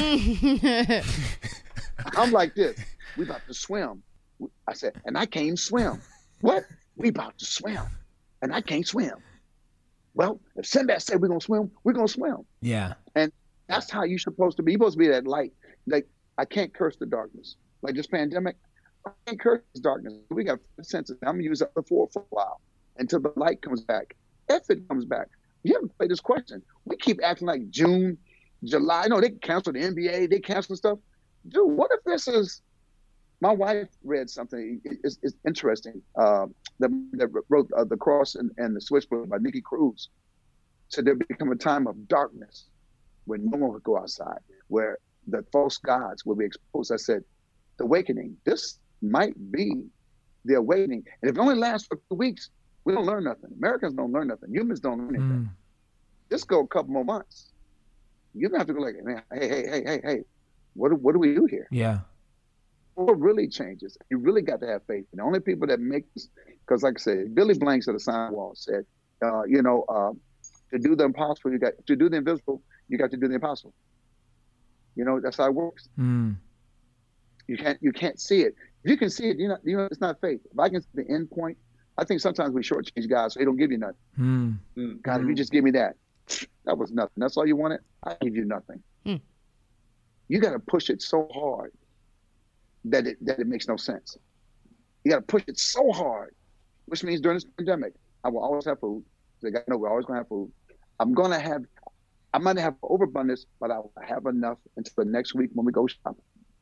I'm like this. We about to swim. I said, and I can't swim. What? We about to swim. And I can't swim. Well, if Sinbad said we're going to swim, we're going to swim. Yeah. And that's how you're supposed to be. You're supposed to be that light. Like, I can't curse the darkness. Like this pandemic, I can't curse this darkness. We got senses. I'm going to use the 4 for a while until the light comes back. If it comes back. You haven't played this question. We keep acting like June, July. No, they canceled the NBA. They canceled stuff. Dude, what if this is... My wife read something. It's interesting. That wrote The Cross and the Switchboard by Nikki Cruz. Said there become a time of darkness where no one would go outside, where the false gods will be exposed. I said, the awakening. This might be the awakening. And if it only lasts for 2 weeks, we don't learn nothing. Americans don't learn nothing. Humans don't learn anything. Just go a couple more months. You don't have to go like, man, hey. What do we do here? Yeah. What really changes? You really got to have faith. And the only people that make this, because like I said, Billy Blanks at the sign wall said, to do the impossible, you got to do the invisible. You got to do the impossible. You know, that's how it works. You can't see it. If you can see it, you know, it's not faith. If I can see the end point, I think sometimes we shortchange God, so he don't give you nothing. God, if you just give me that was nothing. That's all you wanted? I give you nothing. You got to push it so hard that it makes no sense. You got to push it so hard, which means during this pandemic, I will always have food. They got to know we're always going to have food. I might have overabundance, but I will have enough until the next week when we go shopping.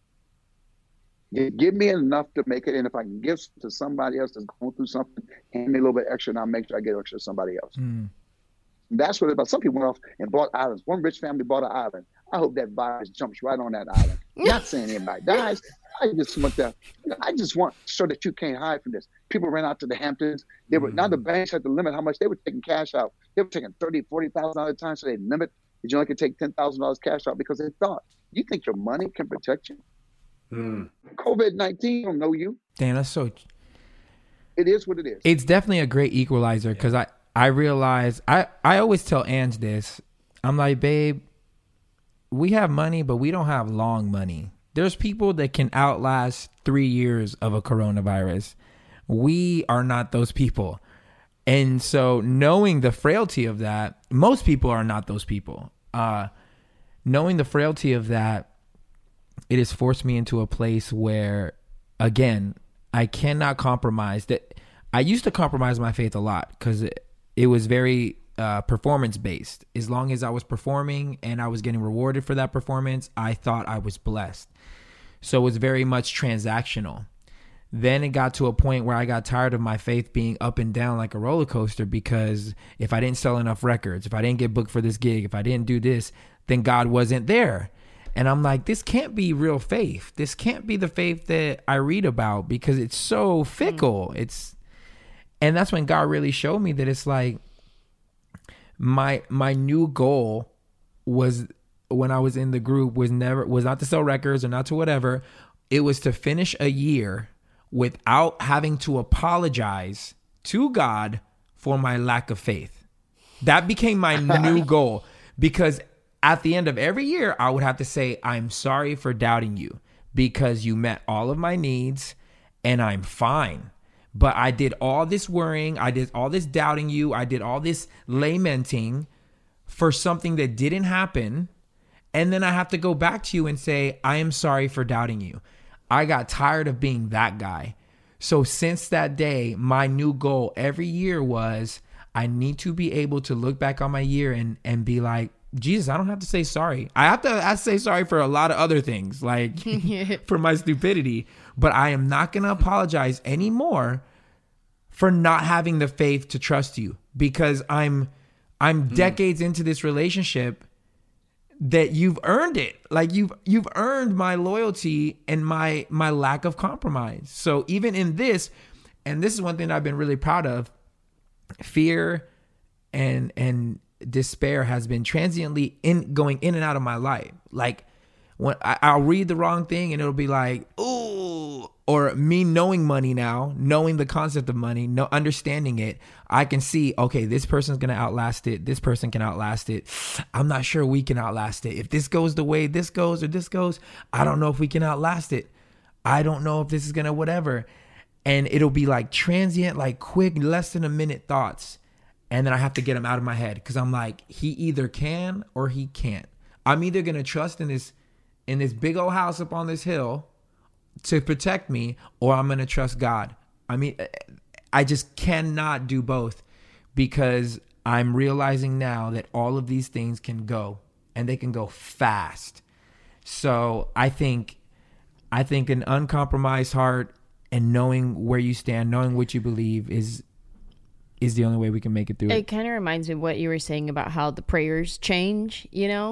Give me enough to make it, and if I can give to somebody else that's going through something, hand me a little bit extra, and I'll make sure I get extra to somebody else. That's what it's about. Some people went off and bought islands. One rich family bought an island. I hope that virus jumps right on that island. Not saying anybody dies. I just want so that you can't hide from this. People ran out to the Hamptons. Now the banks had to limit how much they were taking cash out. They were taking $30,000, $40,000 at a time, so they limit that you only could take $10,000 cash out because they thought, you think your money can protect you? COVID-19 don't know you. Damn, that's so. It is what it is. It's definitely a great equalizer because I realize I always tell Ange this. I'm like, babe, we have money, but we don't have long money. There's people that can outlast 3 years of a coronavirus. We are not those people. And so knowing the frailty of that, most people are not those people. Knowing the frailty of that, it has forced me into a place where, again, I cannot compromise. That I used to compromise my faith a lot because it was very performance based. As long as I was performing and I was getting rewarded for that performance, I thought I was blessed. So it was very much transactional. Then it got to a point where I got tired of my faith being up and down like a roller coaster, because if I didn't sell enough records, if I didn't get booked for this gig, if I didn't do this, then God wasn't there. And I'm like, this can't be real faith. This can't be the faith that I read about, because it's so fickle. And that's when God really showed me that it's like my new goal was, when I was in the group, was not to sell records or not to whatever. It was to finish a year without having to apologize to God for my lack of faith. That became my new goal, because at the end of every year, I would have to say, I'm sorry for doubting you, because you met all of my needs and I'm fine. But I did all this worrying. I did all this doubting you. I did all this lamenting for something that didn't happen. And then I have to go back to you and say, I am sorry for doubting you. I got tired of being that guy. So since that day, my new goal every year was, I need to be able to look back on my year and be like, Jesus, I don't have to say sorry. I say sorry for a lot of other things, like for my stupidity, but I am not going to apologize anymore for not having the faith to trust you, because I'm decades into this relationship that you've earned it. Like you've earned my loyalty and my lack of compromise. So even in this, and this is one thing that I've been really proud of, fear and despair has been transiently going in and out of my life. Like when I'll read the wrong thing and it'll be like, ooh, or me knowing money now, knowing the concept of money, understanding it, I can see, okay, this person's going to outlast it. This person can outlast it. I'm not sure we can outlast it. If this goes the way this goes or this goes, I don't know if we can outlast it. I don't know if this is going to whatever. And it'll be like transient, like quick, less than a minute thoughts. And then I have to get them out of my head, because I'm like, he either can or he can't. I'm either going to trust in this big old house up on this hill to protect me, or I'm going to trust God. I mean, I just cannot do both, because I'm realizing now that all of these things can go, and they can go fast. So I think an uncompromised heart and knowing where you stand, knowing what you believe is the only way we can make it through it. It kind of reminds me of what you were saying about how the prayers change,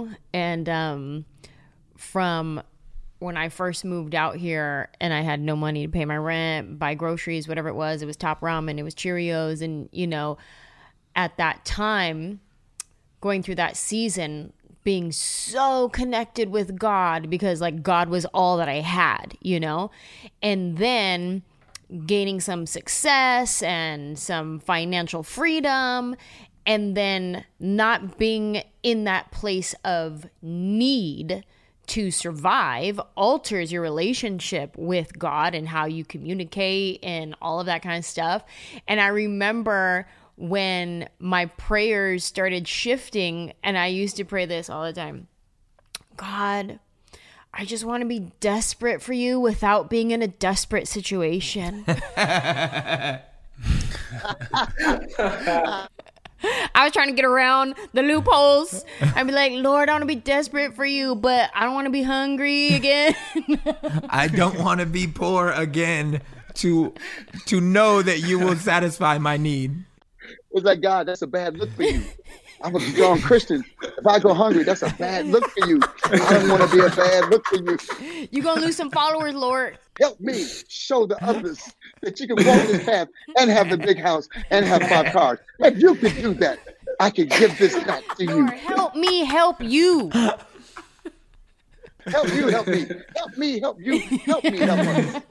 and from when I first moved out here and I had no money to pay my rent, buy groceries, whatever it was Top Ramen, it was Cheerios. And, at that time, going through that season, being so connected with God, because like God was all that I had, and then gaining some success and some financial freedom, and then not being in that place of need to survive alters your relationship with God and how you communicate and all of that kind of stuff. And I remember when my prayers started shifting, and I used to pray this all the time: God, I just want to be desperate for you without being in a desperate situation. I was trying to get around the loopholes. I'd be like, Lord, I want to be desperate for you, but I don't want to be hungry again. I don't want to be poor again to know that you will satisfy my need. It's like, God, that's a bad look for you. I'm a strong Christian. If I go hungry, that's a bad look for you. I don't want to be a bad look for you. You're going to lose some followers, Lord. Help me show the others that you can walk this path and have the big house and have 5 cars. If you can do that, I can give this back to you. Lord, help me, help you. Help you, help me. Help me, help you. Help me, help us.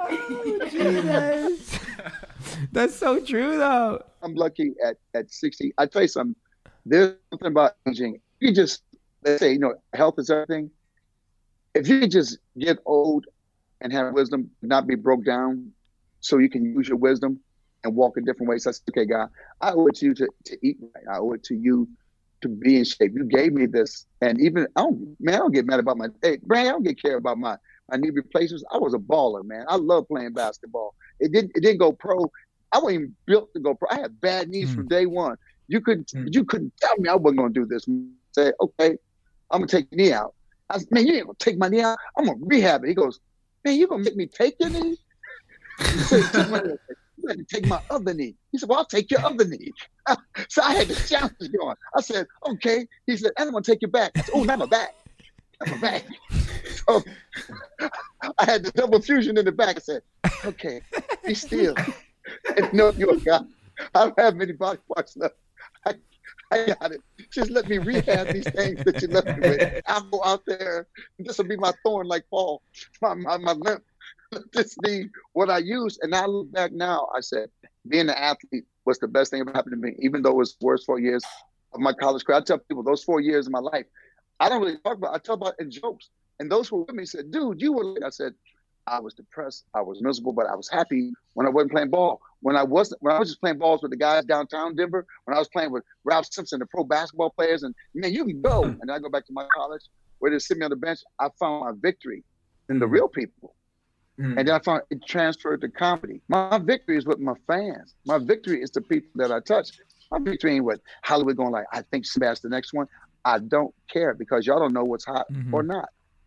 Jesus. That's so true, though. I'm lucky at 60. I tell you something. There's something about aging. You just, let's say, health is everything. If you just get old and have wisdom, not be broke down, so you can use your wisdom and walk in different ways. That's okay, God. I owe it to you to eat right. I owe it to you to be in shape. You gave me this, and even I don't get mad about my. Hey, Brand, I don't get care about my knee replacements. I was a baller, man. I love playing basketball. It didn't go pro. I wasn't even built to go pro. I had bad knees from day one. You couldn't tell me I wasn't gonna do this. Say, okay, I'm gonna take your knee out. I said, man, you ain't gonna take my knee out. I'm gonna rehab it. He goes, man, you gonna make me take your knee? He said, you had to take my other knee. He said, well, I'll take your other knee. So I had the challenge going. I said, okay. He said, and I'm gonna take your back. I said, oh, not my back. Not my back. So I had the double fusion in the back. I said, okay, be still. And you're a guy. I don't have many body parts left. I got it. Just let me rehab these things that you left me with. I'll go out there. This will be my thorn like Paul. My limp. This be what I use. And I look back now, I said, being an athlete was the best thing that happened to me, even though it was the worst 4 years of my college career. I tell people those 4 years of my life, I don't really talk about, I talk about in jokes. And those who were with me said, dude, you were late. I said, I was depressed. I was miserable, but I was happy when I wasn't playing ball. When I was just playing balls with the guys downtown Denver, when I was playing with Ralph Simpson, the pro basketball players, and man, you can go. And I go back to my college where they sit me on the bench. I found my victory in the real people. And then I found it transferred to comedy. My victory is with my fans. My victory is the people that I touch. My victory ain't what Hollywood going like, I think Sinbad's the next one. I don't care because y'all don't know what's hot or not.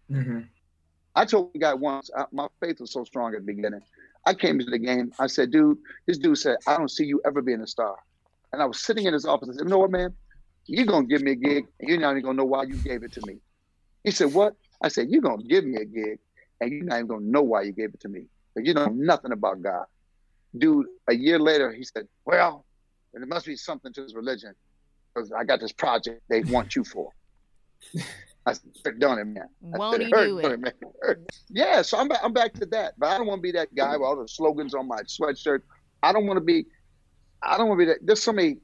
I told the guy once, my faith was so strong at the beginning. I came into the game. I said, dude, this dude said, I don't see you ever being a star. And I was sitting in his office. I said, you know what, man? You're going to give me a gig, and you're not even going to know why you gave it to me. He said, what? I said, you're going to give me a gig, and you're not even going to know why you gave it to me. Because you know nothing about God. Dude, a year later, he said, well, there must be something to this religion because I got this project they want you for. I said, don't it, man. Won't he do it? Yeah, so I'm back to that. But I don't want to be that guy with all the slogans on my sweatshirt. I don't want to be that. There's so many,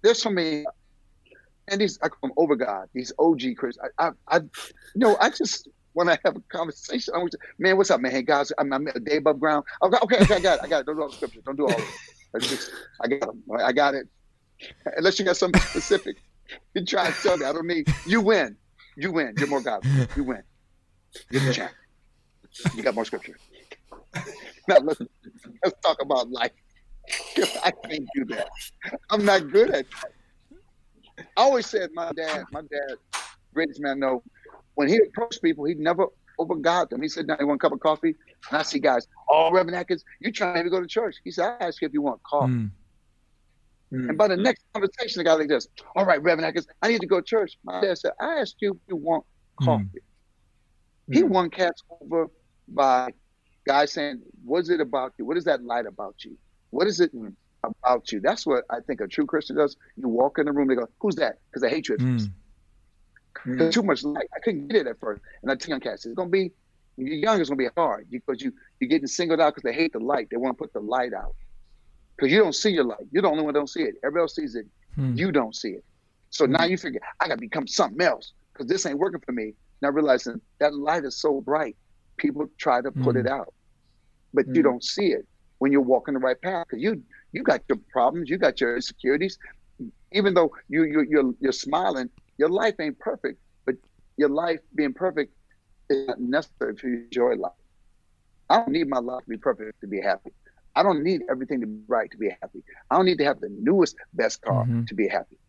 and these, I call them over God, these OG Christians. I just want to have a conversation. Man, what's up, man? Hey, guys, I'm a day above ground. Okay, I got it. Don't do all the scriptures. Don't do all of it. I got it. Unless you got something specific. You try to tell me. I don't need, you win. You're more godly. You win. You're the champ. You got more scripture. Now let's talk about life. I can't do that. I'm not good at that. I always said my dad, greatest man I know, when he approached people, he never overgot them. He said, now you want a cup of coffee? And I see guys, Reverend Atkins, you trying to maybe go to church. He said, I ask you if you want coffee. And by the next conversation, the guy like this, all right, Reverend Atkins, I need to go to church. My dad said, I asked you if you want coffee. He won cats over by guys saying, what is it about you? What is that light about you? What is it about you? That's what I think a true Christian does. You walk in the room, they go, who's that? Because they hate you at first. There's too much light. I couldn't get it at first. And I tell young cats, it's going to be, when you're young, it's going to be hard because you're getting singled out because they hate the light. They want to put the light out. Because you don't see your light. You're the only one that don't see it. Everybody else sees it. You don't see it. So now you figure, I got to become something else because this ain't working for me. Now realizing that light is so bright, people try to put it out. But you don't see it when you're walking the right path because you got your problems, you got your insecurities. Even though you're smiling, your life ain't perfect. But your life being perfect is not necessary to enjoy life. I don't need my life to be perfect to be happy. I don't need everything to be right to be happy. I don't need to have the newest, best car to be happy.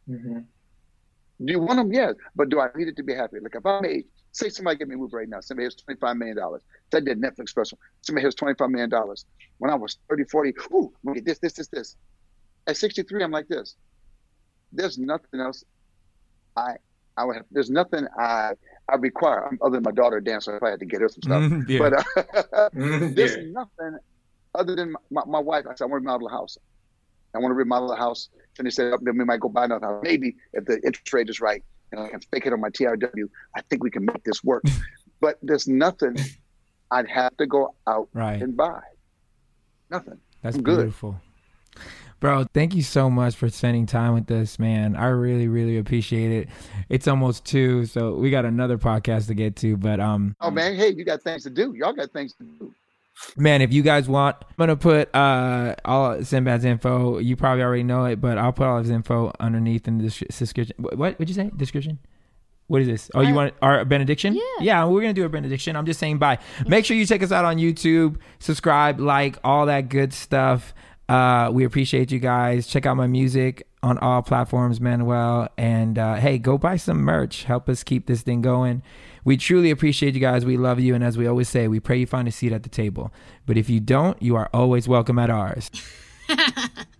Do you want them? Yes. But do I need it to be happy? Like if I made, say somebody give me a movie right now, somebody has $25 million. That did Netflix special. Somebody has $25 million. When I was 30, 40, ooh, I'm gonna get this. At 63, I'm like this. There's nothing else I would have, there's nothing I require other than my daughter dancer if I had to get her some stuff. Yeah. But there's nothing other than my wife. I said, I want to remodel the house. I want to remodel the house. And they said, then we might go buy another house. Maybe if the interest rate is right and I can fake it on my TRW, I think we can make this work. But there's nothing I'd have to go out and buy. Nothing. That's I'm good. Beautiful. Bro, thank you so much for spending time with us, man. I really, really appreciate it. It's almost 2, so we got another podcast to get to. But oh man, hey, you got things to do. Y'all got things to do. Man, if you guys want, I'm gonna put all Sinbad's info. You probably already know it, but I'll put all his info underneath in the description. What would you say? Description? What is this? Oh, you want our benediction? Yeah, we're going to do a benediction. I'm just saying bye. Make sure you check us out on YouTube, subscribe, like, all that good stuff. We appreciate you guys. Check out my music on all platforms, Manuel. And hey, go buy some merch. Help us keep this thing going. We truly appreciate you guys. We love you. And as we always say, we pray you find a seat at the table. But if you don't, you are always welcome at ours.